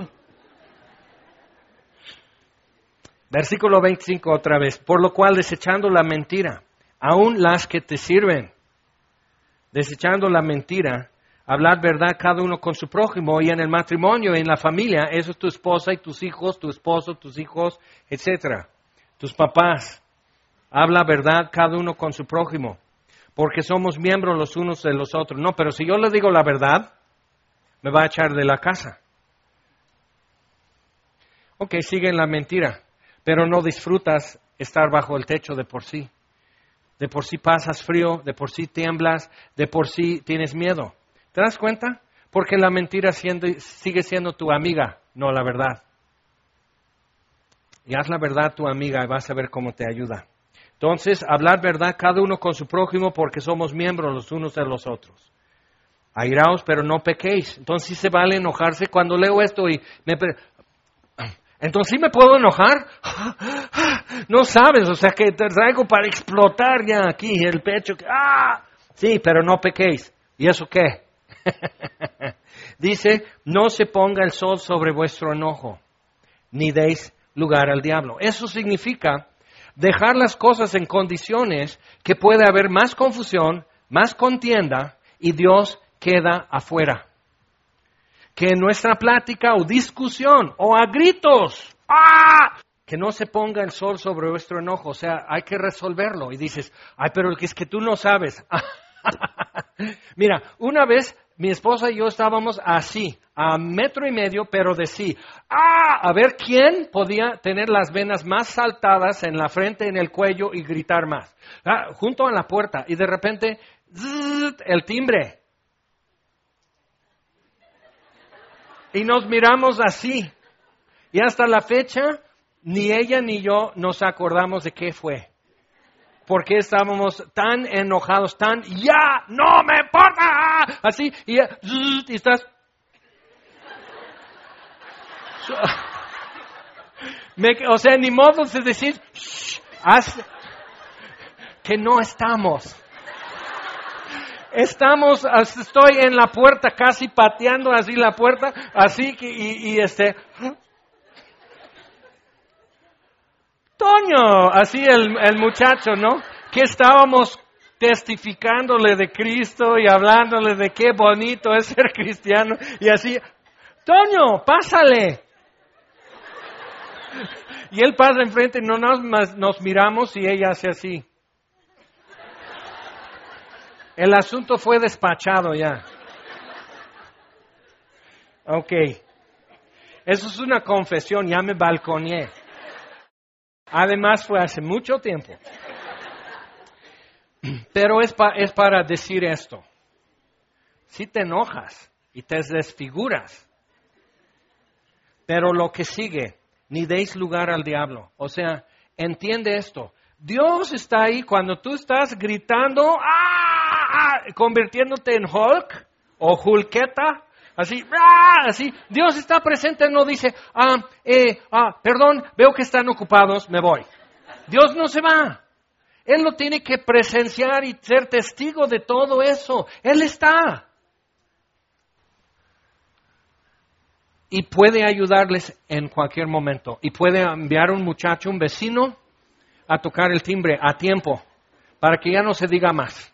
Versículo 25 otra vez. Por lo cual, desechando la mentira, aun las que te sirven, desechando la mentira, Hablar verdad cada uno con su prójimo, y en el matrimonio, en la familia, eso es tu esposa y tus hijos, tu esposo, tus hijos, etcétera. Tus papás. Habla verdad cada uno con su prójimo, porque somos miembros los unos de los otros. No, pero si yo le digo la verdad, me va a echar de la casa. Ok, sigue en la mentira, pero no disfrutas estar bajo el techo de por sí. De por sí pasas frío, de por sí tiemblas, de por sí tienes miedo. ¿Te das cuenta? Porque la mentira sigue siendo tu amiga, no la verdad. Y haz la verdad tu amiga y vas a ver cómo te ayuda. Entonces, hablar verdad cada uno con su prójimo, porque somos miembros los unos de los otros. Airaos, pero no pequéis. Entonces sí se vale enojarse. Cuando leo esto y entonces sí me puedo enojar. No sabes, o sea que te traigo para explotar ya aquí el pecho. Sí, pero no pequéis. ¿Y eso qué? Dice, no se ponga el sol sobre vuestro enojo, ni deis lugar al diablo. Eso significa dejar las cosas en condiciones que puede haber más confusión, más contienda, y Dios queda afuera. Que en nuestra plática o discusión o a gritos, que no se ponga el sol sobre vuestro enojo. O sea, hay que resolverlo. Y dices, pero es que tú no sabes. Mira, una vez mi esposa y yo estábamos así, a 1.5 metros, pero de sí. A ver quién podía tener las venas más saltadas en la frente, en el cuello y gritar más. Junto a la puerta. Y de repente, el timbre. Y nos miramos así. Y hasta la fecha, ni ella ni yo nos acordamos de qué fue. Porque estábamos tan enojados, ¡ya! ¡No me importa! Así, y estás... o sea, ni modo de decir, que no estamos. Estoy en la puerta, casi pateando así la puerta, así que, Toño, así el muchacho, ¿no? Que estábamos testificándole de Cristo y hablándole de qué bonito es ser cristiano, y así, Toño, pásale. Y él pasa enfrente, no nos miramos y ella hace así. El asunto fue despachado ya. Ok. Eso es una confesión, ya me balconeé. Además fue hace mucho tiempo. Pero es para decir esto. Si te enojas y te desfiguras, pero lo que sigue, ni deis lugar al diablo. O sea, entiende esto. Dios está ahí cuando tú estás gritando, convirtiéndote en Hulk o Hulketa, así, así. Dios está presente, no dice, perdón, veo que están ocupados, me voy. Dios no se va. Él lo tiene que presenciar y ser testigo de todo eso. Él está. Y puede ayudarles en cualquier momento. Y puede enviar un muchacho, un vecino, a tocar el timbre a tiempo, para que ya no se diga más.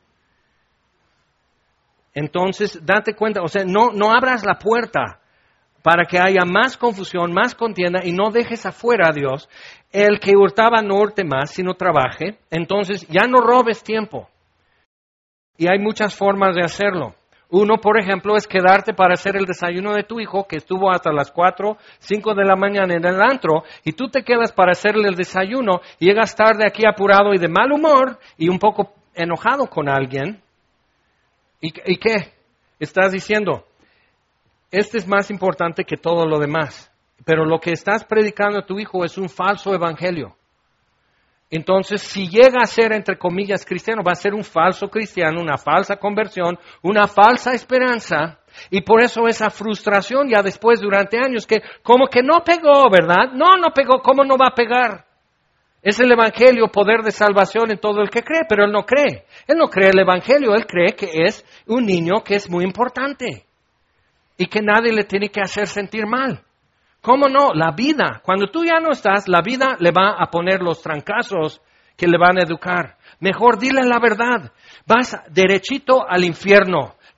Entonces, date cuenta, o sea, no abras la puerta para que haya más confusión, más contienda, y no dejes afuera a Dios. El que hurtaba no hurte más, sino trabaje. Entonces, ya no robes tiempo. Y hay muchas formas de hacerlo. Uno, por ejemplo, es quedarte para hacer el desayuno de tu hijo, que estuvo hasta las 4, 5 de la mañana en el antro, y tú te quedas para hacerle el desayuno, y llegas tarde aquí apurado y de mal humor, y un poco enojado con alguien. ¿Y qué? Estás diciendo, este es más importante que todo lo demás. Pero lo que estás predicando a tu hijo es un falso evangelio. Entonces, si llega a ser, entre comillas, cristiano, va a ser un falso cristiano, una falsa conversión, una falsa esperanza. Y por eso esa frustración ya después, durante años, que como que no pegó, ¿verdad? No pegó, ¿cómo no va a pegar? Es el evangelio, poder de salvación en todo el que cree, pero él no cree. Él no cree el evangelio, él cree que es un niño que es muy importante. Y que nadie le tiene que hacer sentir mal. ¿Cómo no? La vida. Cuando tú ya no estás, la vida le va a poner los trancazos que le van a educar. Mejor dile la verdad. Vas derechito al infierno.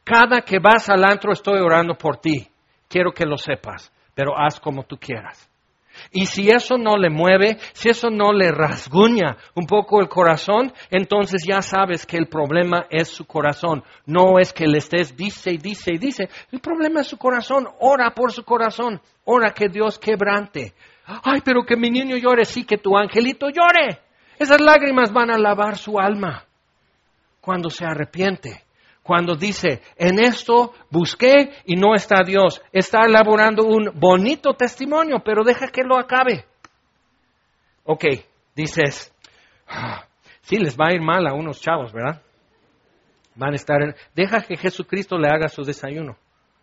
Cada que vas al antro estoy orando por ti. Quiero que lo sepas, pero haz como tú quieras. Y si eso no le mueve, si eso no le rasguña un poco el corazón, entonces ya sabes que el problema es su corazón. No es que le estés dice y dice y dice. El problema es su corazón. Ora por su corazón. Ora que Dios quebrante. Ay, pero que mi niño llore. Sí, que tu angelito llore. Esas lágrimas van a lavar su alma cuando se arrepiente. Cuando dice, en esto busqué y no está Dios. Está elaborando un bonito testimonio, pero deja que lo acabe. Ok, dices, sí, les va a ir mal a unos chavos, ¿verdad? Van a estar deja que Jesucristo le haga su desayuno.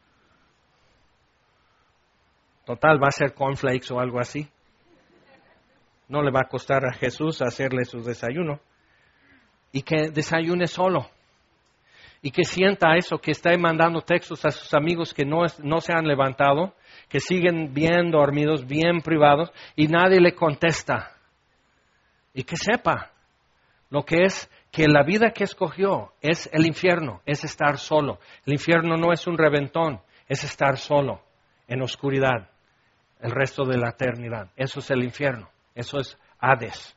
Total, va a ser cornflakes o algo así. No le va a costar a Jesús hacerle su desayuno. Y que desayune solo. Y que sienta eso, que está mandando textos a sus amigos que no se han levantado, que siguen bien dormidos, bien privados, y nadie le contesta. Y que sepa lo que es que la vida que escogió es el infierno, es estar solo. El infierno no es un reventón, es estar solo, en oscuridad, el resto de la eternidad. Eso es el infierno, eso es Hades.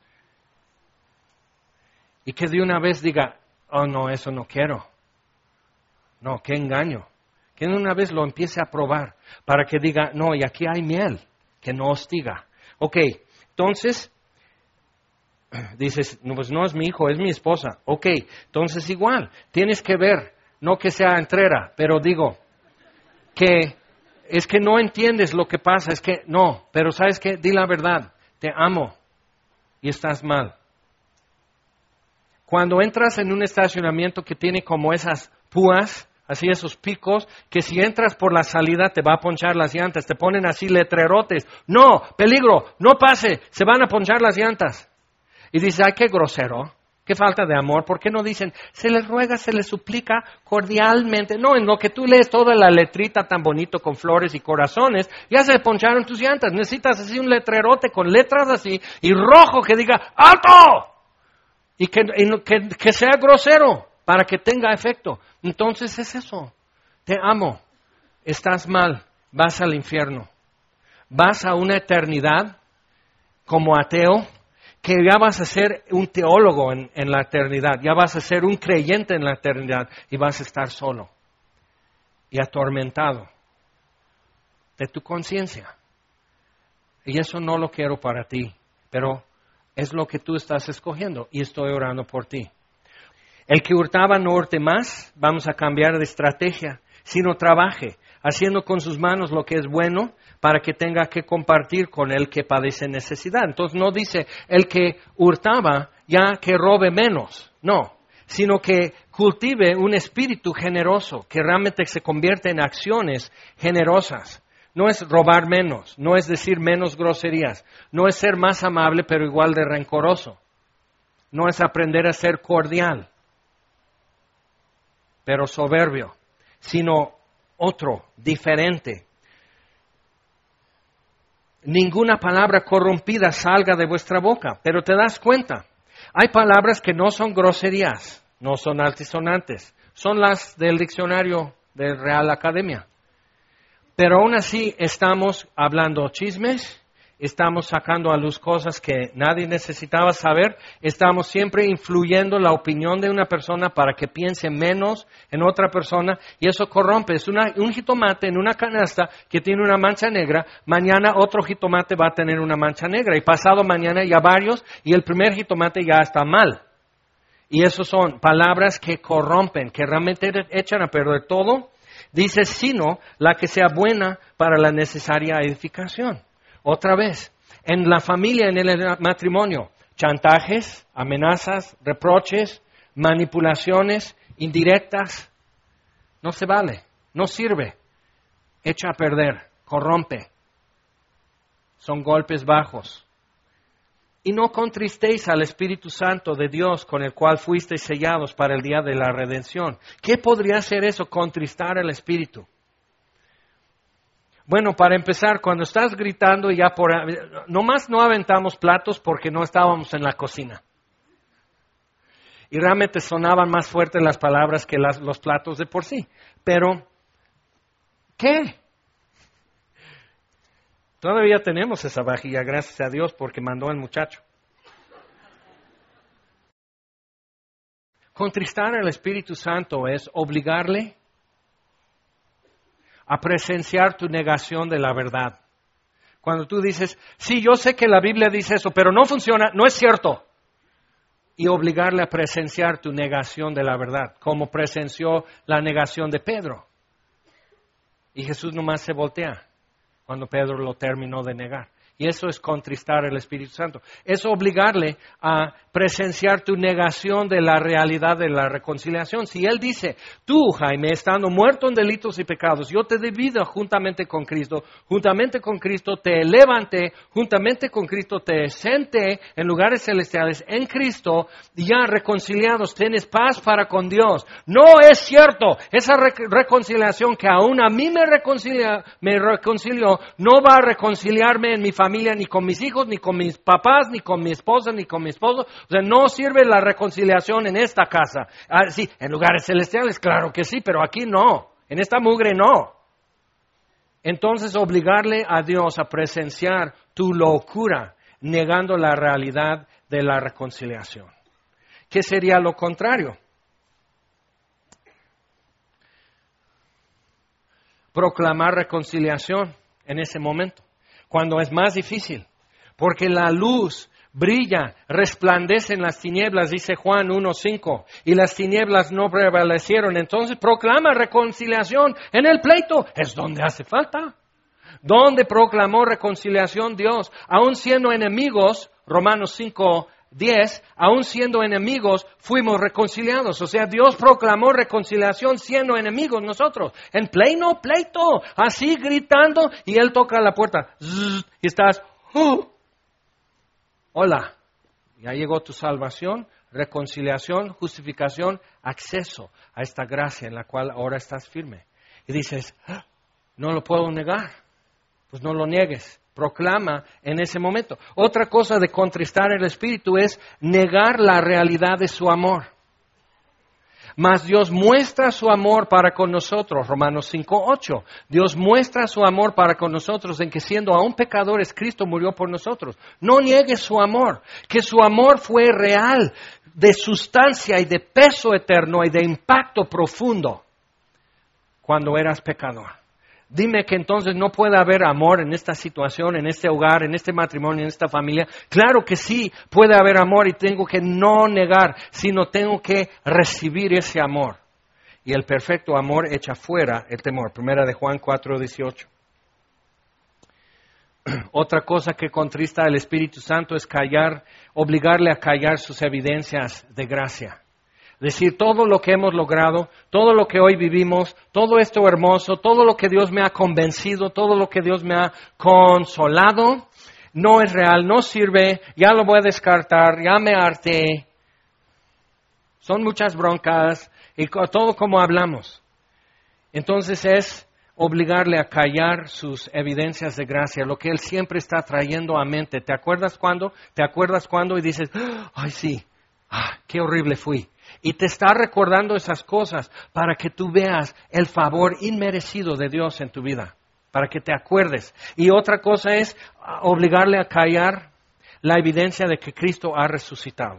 Y que de una vez diga, oh no, eso no quiero. No, qué engaño. Que de una vez lo empiece a probar para que diga, no, y aquí hay miel, que no hostiga. Ok, entonces, dices, no, pues no es mi hijo, es mi esposa. Ok, entonces igual, tienes que ver, no que sea entrera, pero digo, que es que no entiendes lo que pasa, es que no, pero ¿sabes qué? Di la verdad, te amo y estás mal. Cuando entras en un estacionamiento que tiene como esas púas, así esos picos, que si entras por la salida te va a ponchar las llantas, te ponen así letrerotes, no, peligro, no pase, se van a ponchar las llantas. Y dices, ay, qué grosero, qué falta de amor, ¿por qué no dicen, se les ruega, se les suplica cordialmente? No, en lo que tú lees toda la letrita tan bonito con flores y corazones, ya se poncharon tus llantas, necesitas así un letrerote con letras así y rojo que diga, ¡alto! Y que sea grosero para que tenga efecto. Entonces es eso. Te amo. Estás mal. Vas al infierno. Vas a una eternidad como ateo, que ya vas a ser un teólogo en la eternidad. Ya vas a ser un creyente en la eternidad. Y vas a estar solo. Y atormentado de tu conciencia. Y eso no lo quiero para ti. Pero es lo que tú estás escogiendo y estoy orando por ti. El que hurtaba no hurte más, vamos a cambiar de estrategia, sino trabaje, haciendo con sus manos lo que es bueno para que tenga que compartir con el que padece necesidad. Entonces no dice el que hurtaba ya que robe menos, no, sino que cultive un espíritu generoso, que realmente se convierte en acciones generosas. No es robar menos, no es decir menos groserías, no es ser más amable pero igual de rencoroso, no es aprender a ser cordial, pero soberbio, sino otro, diferente. Ninguna palabra corrompida salga de vuestra boca, pero te das cuenta, hay palabras que no son groserías, no son altisonantes, son las del diccionario de Real Academia. Pero aún así estamos hablando chismes, estamos sacando a luz cosas que nadie necesitaba saber, estamos siempre influyendo la opinión de una persona para que piense menos en otra persona y eso corrompe. Es un jitomate en una canasta que tiene una mancha negra, mañana otro jitomate va a tener una mancha negra y pasado mañana ya varios y el primer jitomate ya está mal. Y eso son palabras que corrompen, que realmente echan a perder todo. Dice, sino la que sea buena para la necesaria edificación. Otra vez, en la familia, en el matrimonio, chantajes, amenazas, reproches, manipulaciones, indirectas, no se vale, no sirve, echa a perder, corrompe, son golpes bajos. Y no contristéis al Espíritu Santo de Dios con el cual fuisteis sellados para el día de la redención. ¿Qué podría ser eso, contristar al Espíritu? Bueno, para empezar, cuando estás gritando ya nomás no aventamos platos porque no estábamos en la cocina. Y realmente sonaban más fuertes las palabras que los platos de por sí. Pero, ¿qué? Todavía tenemos esa vajilla, gracias a Dios, porque mandó al muchacho. Contristar al Espíritu Santo es obligarle a presenciar tu negación de la verdad. Cuando tú dices, sí, yo sé que la Biblia dice eso, pero no funciona, no es cierto. Y obligarle a presenciar tu negación de la verdad, como presenció la negación de Pedro. Y Jesús nomás se voltea cuando Pedro lo terminó de negar. Y eso es contristar al Espíritu Santo. Es obligarle a presenciar tu negación de la realidad de la reconciliación. Si Él dice, tú, Jaime, estando muerto en delitos y pecados, yo te di vida juntamente con Cristo te levanté, juntamente con Cristo te senté en lugares celestiales, en Cristo, ya reconciliados, tienes paz para con Dios. No es cierto. Esa reconciliación que aún a mí me reconcilió, no va a reconciliarme en mi familia, ni con mis hijos, ni con mis papás, ni con mi esposa, ni con mi esposo. O sea, no sirve la reconciliación en esta casa. Ah, sí, en lugares celestiales, claro que sí, pero aquí no. En esta mugre no. Entonces, obligarle a Dios a presenciar tu locura, negando la realidad de la reconciliación. ¿Qué sería lo contrario? Proclamar reconciliación en ese momento, cuando es más difícil, porque la luz brilla, resplandece en las tinieblas, dice Juan 1:5, y las tinieblas no prevalecieron. Entonces proclama reconciliación en el pleito, es donde hace falta. ¿Dónde proclamó reconciliación Dios? Aún siendo enemigos, Romanos 5:10, aún siendo enemigos, fuimos reconciliados. O sea, Dios proclamó reconciliación siendo enemigos nosotros. En pleno pleito, así gritando, y Él toca la puerta. Zzz, y estás, hola, ya llegó tu salvación, reconciliación, justificación, acceso a esta gracia en la cual ahora estás firme. Y dices, no lo puedo negar. Pues no lo niegues. Proclama en ese momento. Otra cosa de contristar el Espíritu es negar la realidad de su amor. Mas Dios muestra su amor para con nosotros, Romanos 5:8. Dios muestra su amor para con nosotros en que siendo aún pecadores, Cristo murió por nosotros. No niegues su amor, que su amor fue real, de sustancia y de peso eterno y de impacto profundo cuando eras pecador. Dime que entonces no puede haber amor en esta situación, en este hogar, en este matrimonio, en esta familia. Claro que sí, puede haber amor y tengo que no negar, sino tengo que recibir ese amor. Y el perfecto amor echa fuera el temor. Primera de Juan 4:18. Otra cosa que contrista al Espíritu Santo es obligarle a callar sus evidencias de gracia. Decir todo lo que hemos logrado, todo lo que hoy vivimos, todo esto hermoso, todo lo que Dios me ha convencido, todo lo que Dios me ha consolado, no es real, no sirve, ya lo voy a descartar, ya me harté. Son muchas broncas y todo como hablamos. Entonces es obligarle a callar sus evidencias de gracia, lo que Él siempre está trayendo a mente. ¿Te acuerdas cuándo? Y dices, ay sí, qué horrible fui. Y te está recordando esas cosas para que tú veas el favor inmerecido de Dios en tu vida, para que te acuerdes. Y otra cosa es obligarle a callar la evidencia de que Cristo ha resucitado.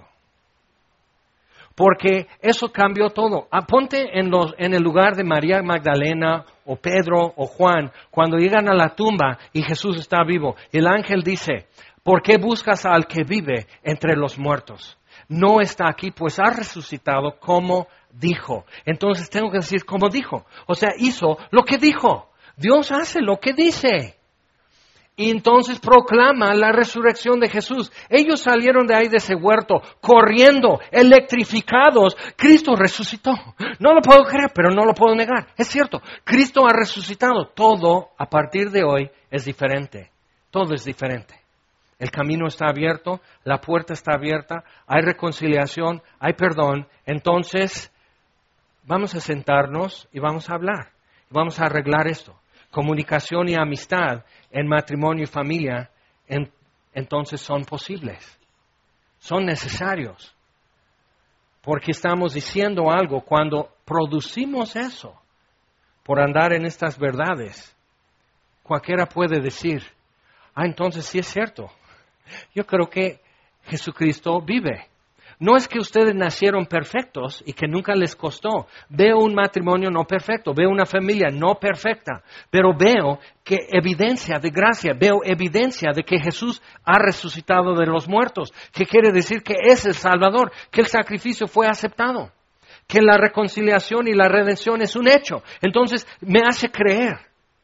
Porque eso cambió todo. Ponte en el lugar de María Magdalena o Pedro o Juan, cuando llegan a la tumba y Jesús está vivo. Y el ángel dice, ¿por qué buscas al que vive entre los muertos? No está aquí, pues ha resucitado como dijo. Entonces tengo que decir como dijo. O sea, hizo lo que dijo. Dios hace lo que dice. Y entonces proclama la resurrección de Jesús. Ellos salieron de ahí de ese huerto, corriendo, electrificados. Cristo resucitó. No lo puedo creer, pero no lo puedo negar. Es cierto, Cristo ha resucitado. Todo a partir de hoy es diferente. Todo es diferente. El camino está abierto, la puerta está abierta, hay reconciliación, hay perdón. Entonces, vamos a sentarnos y vamos a hablar. Vamos a arreglar esto. Comunicación y amistad en matrimonio y familia, entonces son posibles. Son necesarios. porque estamos diciendo algo cuando producimos eso por andar en estas verdades. Cualquiera puede decir, entonces sí es cierto. Yo creo que Jesucristo vive. No es que ustedes nacieron perfectos y que nunca les costó. Veo un matrimonio no perfecto, veo una familia no perfecta, pero veo que evidencia de gracia, veo evidencia de que Jesús ha resucitado de los muertos, que quiere decir que es el Salvador, que el sacrificio fue aceptado, que la reconciliación y la redención es un hecho. Entonces me hace creer.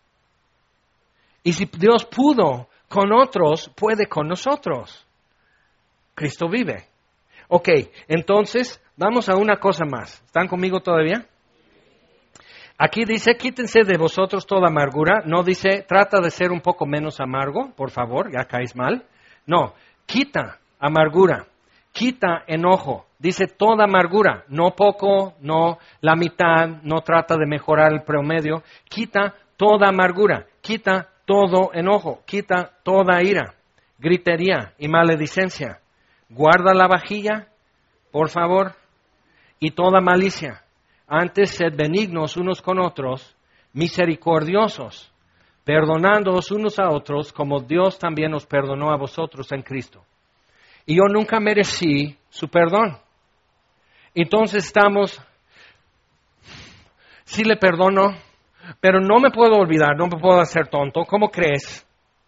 Y si Dios pudo con otros, puede con nosotros. Cristo vive. Ok, entonces, vamos a una cosa más. ¿Están conmigo todavía? Aquí dice, quítense de vosotros toda amargura. No dice, trata de ser un poco menos amargo, por favor, ya caes mal. No, quita amargura, quita enojo. Dice toda amargura, no poco, no la mitad, no trata de mejorar el promedio. Quita toda amargura, quita todo enojo, quita toda ira, gritería y maledicencia. Guarda la vajilla, por favor, y toda malicia. Antes sed benignos unos con otros, misericordiosos, perdonándoos unos a otros, como Dios también os perdonó a vosotros en Cristo. Y yo nunca merecí su perdón. Entonces sí le perdono, pero no me puedo olvidar, no me puedo hacer tonto. ¿Cómo crees?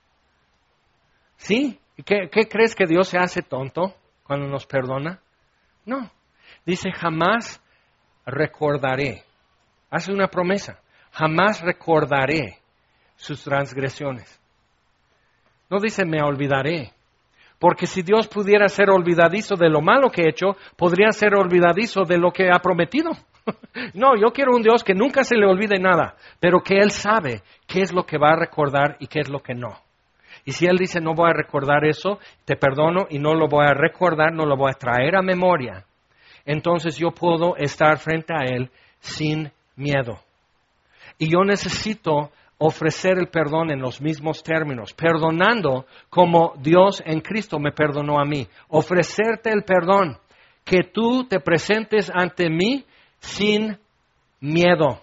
¿Sí? ¿Qué crees que Dios se hace tonto cuando nos perdona? No. Dice, jamás recordaré. Hace una promesa. Jamás recordaré sus transgresiones. No dice, me olvidaré. Porque si Dios pudiera ser olvidadizo de lo malo que he hecho, podría ser olvidadizo de lo que ha prometido. No, yo quiero un Dios que nunca se le olvide nada, pero que Él sabe qué es lo que va a recordar y qué es lo que no. Y si Él dice, no voy a recordar eso, te perdono y no lo voy a recordar, no lo voy a traer a memoria, entonces yo puedo estar frente a Él sin miedo. Y yo necesito ofrecer el perdón en los mismos términos, perdonando como Dios en Cristo me perdonó a mí. Ofrecerte el perdón, que tú te presentes ante mí sin miedo,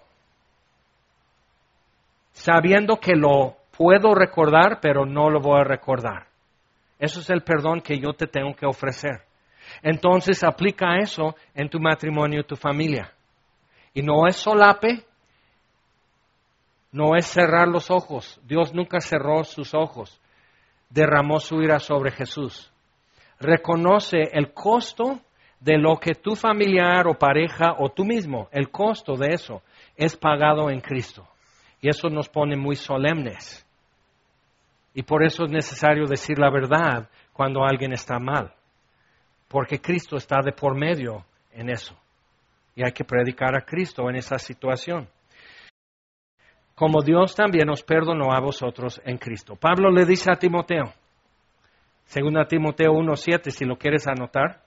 sabiendo que lo puedo recordar, pero no lo voy a recordar. Eso es el perdón que yo te tengo que ofrecer. Entonces aplica eso en tu matrimonio y tu familia. Y no es solape, no es cerrar los ojos. Dios nunca cerró sus ojos. Derramó su ira sobre Jesús. Reconoce el costo de lo que tu familiar o pareja o tú mismo, el costo de eso es pagado en Cristo. Y eso nos pone muy solemnes. Y por eso es necesario decir la verdad cuando alguien está mal. Porque Cristo está de por medio en eso. Y hay que predicar a Cristo en esa situación. Como Dios también os perdonó a vosotros en Cristo. Pablo le dice a Timoteo, 2 Timoteo 1:7, si lo quieres anotar,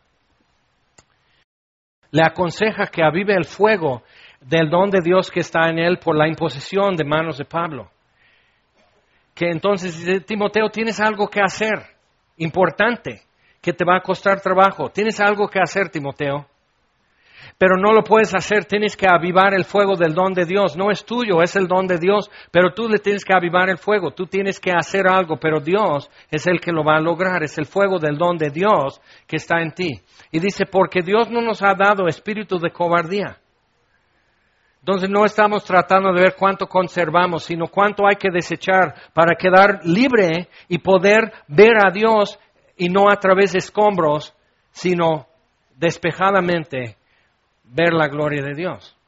le aconseja que avive el fuego del don de Dios que está en él por la imposición de manos de Pablo. Que entonces dice, Timoteo, tienes algo que hacer, importante, que te va a costar trabajo. Tienes algo que hacer, Timoteo. Pero no lo puedes hacer, tienes que avivar el fuego del don de Dios. No es tuyo, es el don de Dios, pero tú le tienes que avivar el fuego. Tú tienes que hacer algo, pero Dios es el que lo va a lograr. Es el fuego del don de Dios que está en ti. Y dice, porque Dios no nos ha dado espíritu de cobardía. Entonces no estamos tratando de ver cuánto conservamos, sino cuánto hay que desechar para quedar libre y poder ver a Dios y no a través de escombros, sino despejadamente ver la gloria de Dios.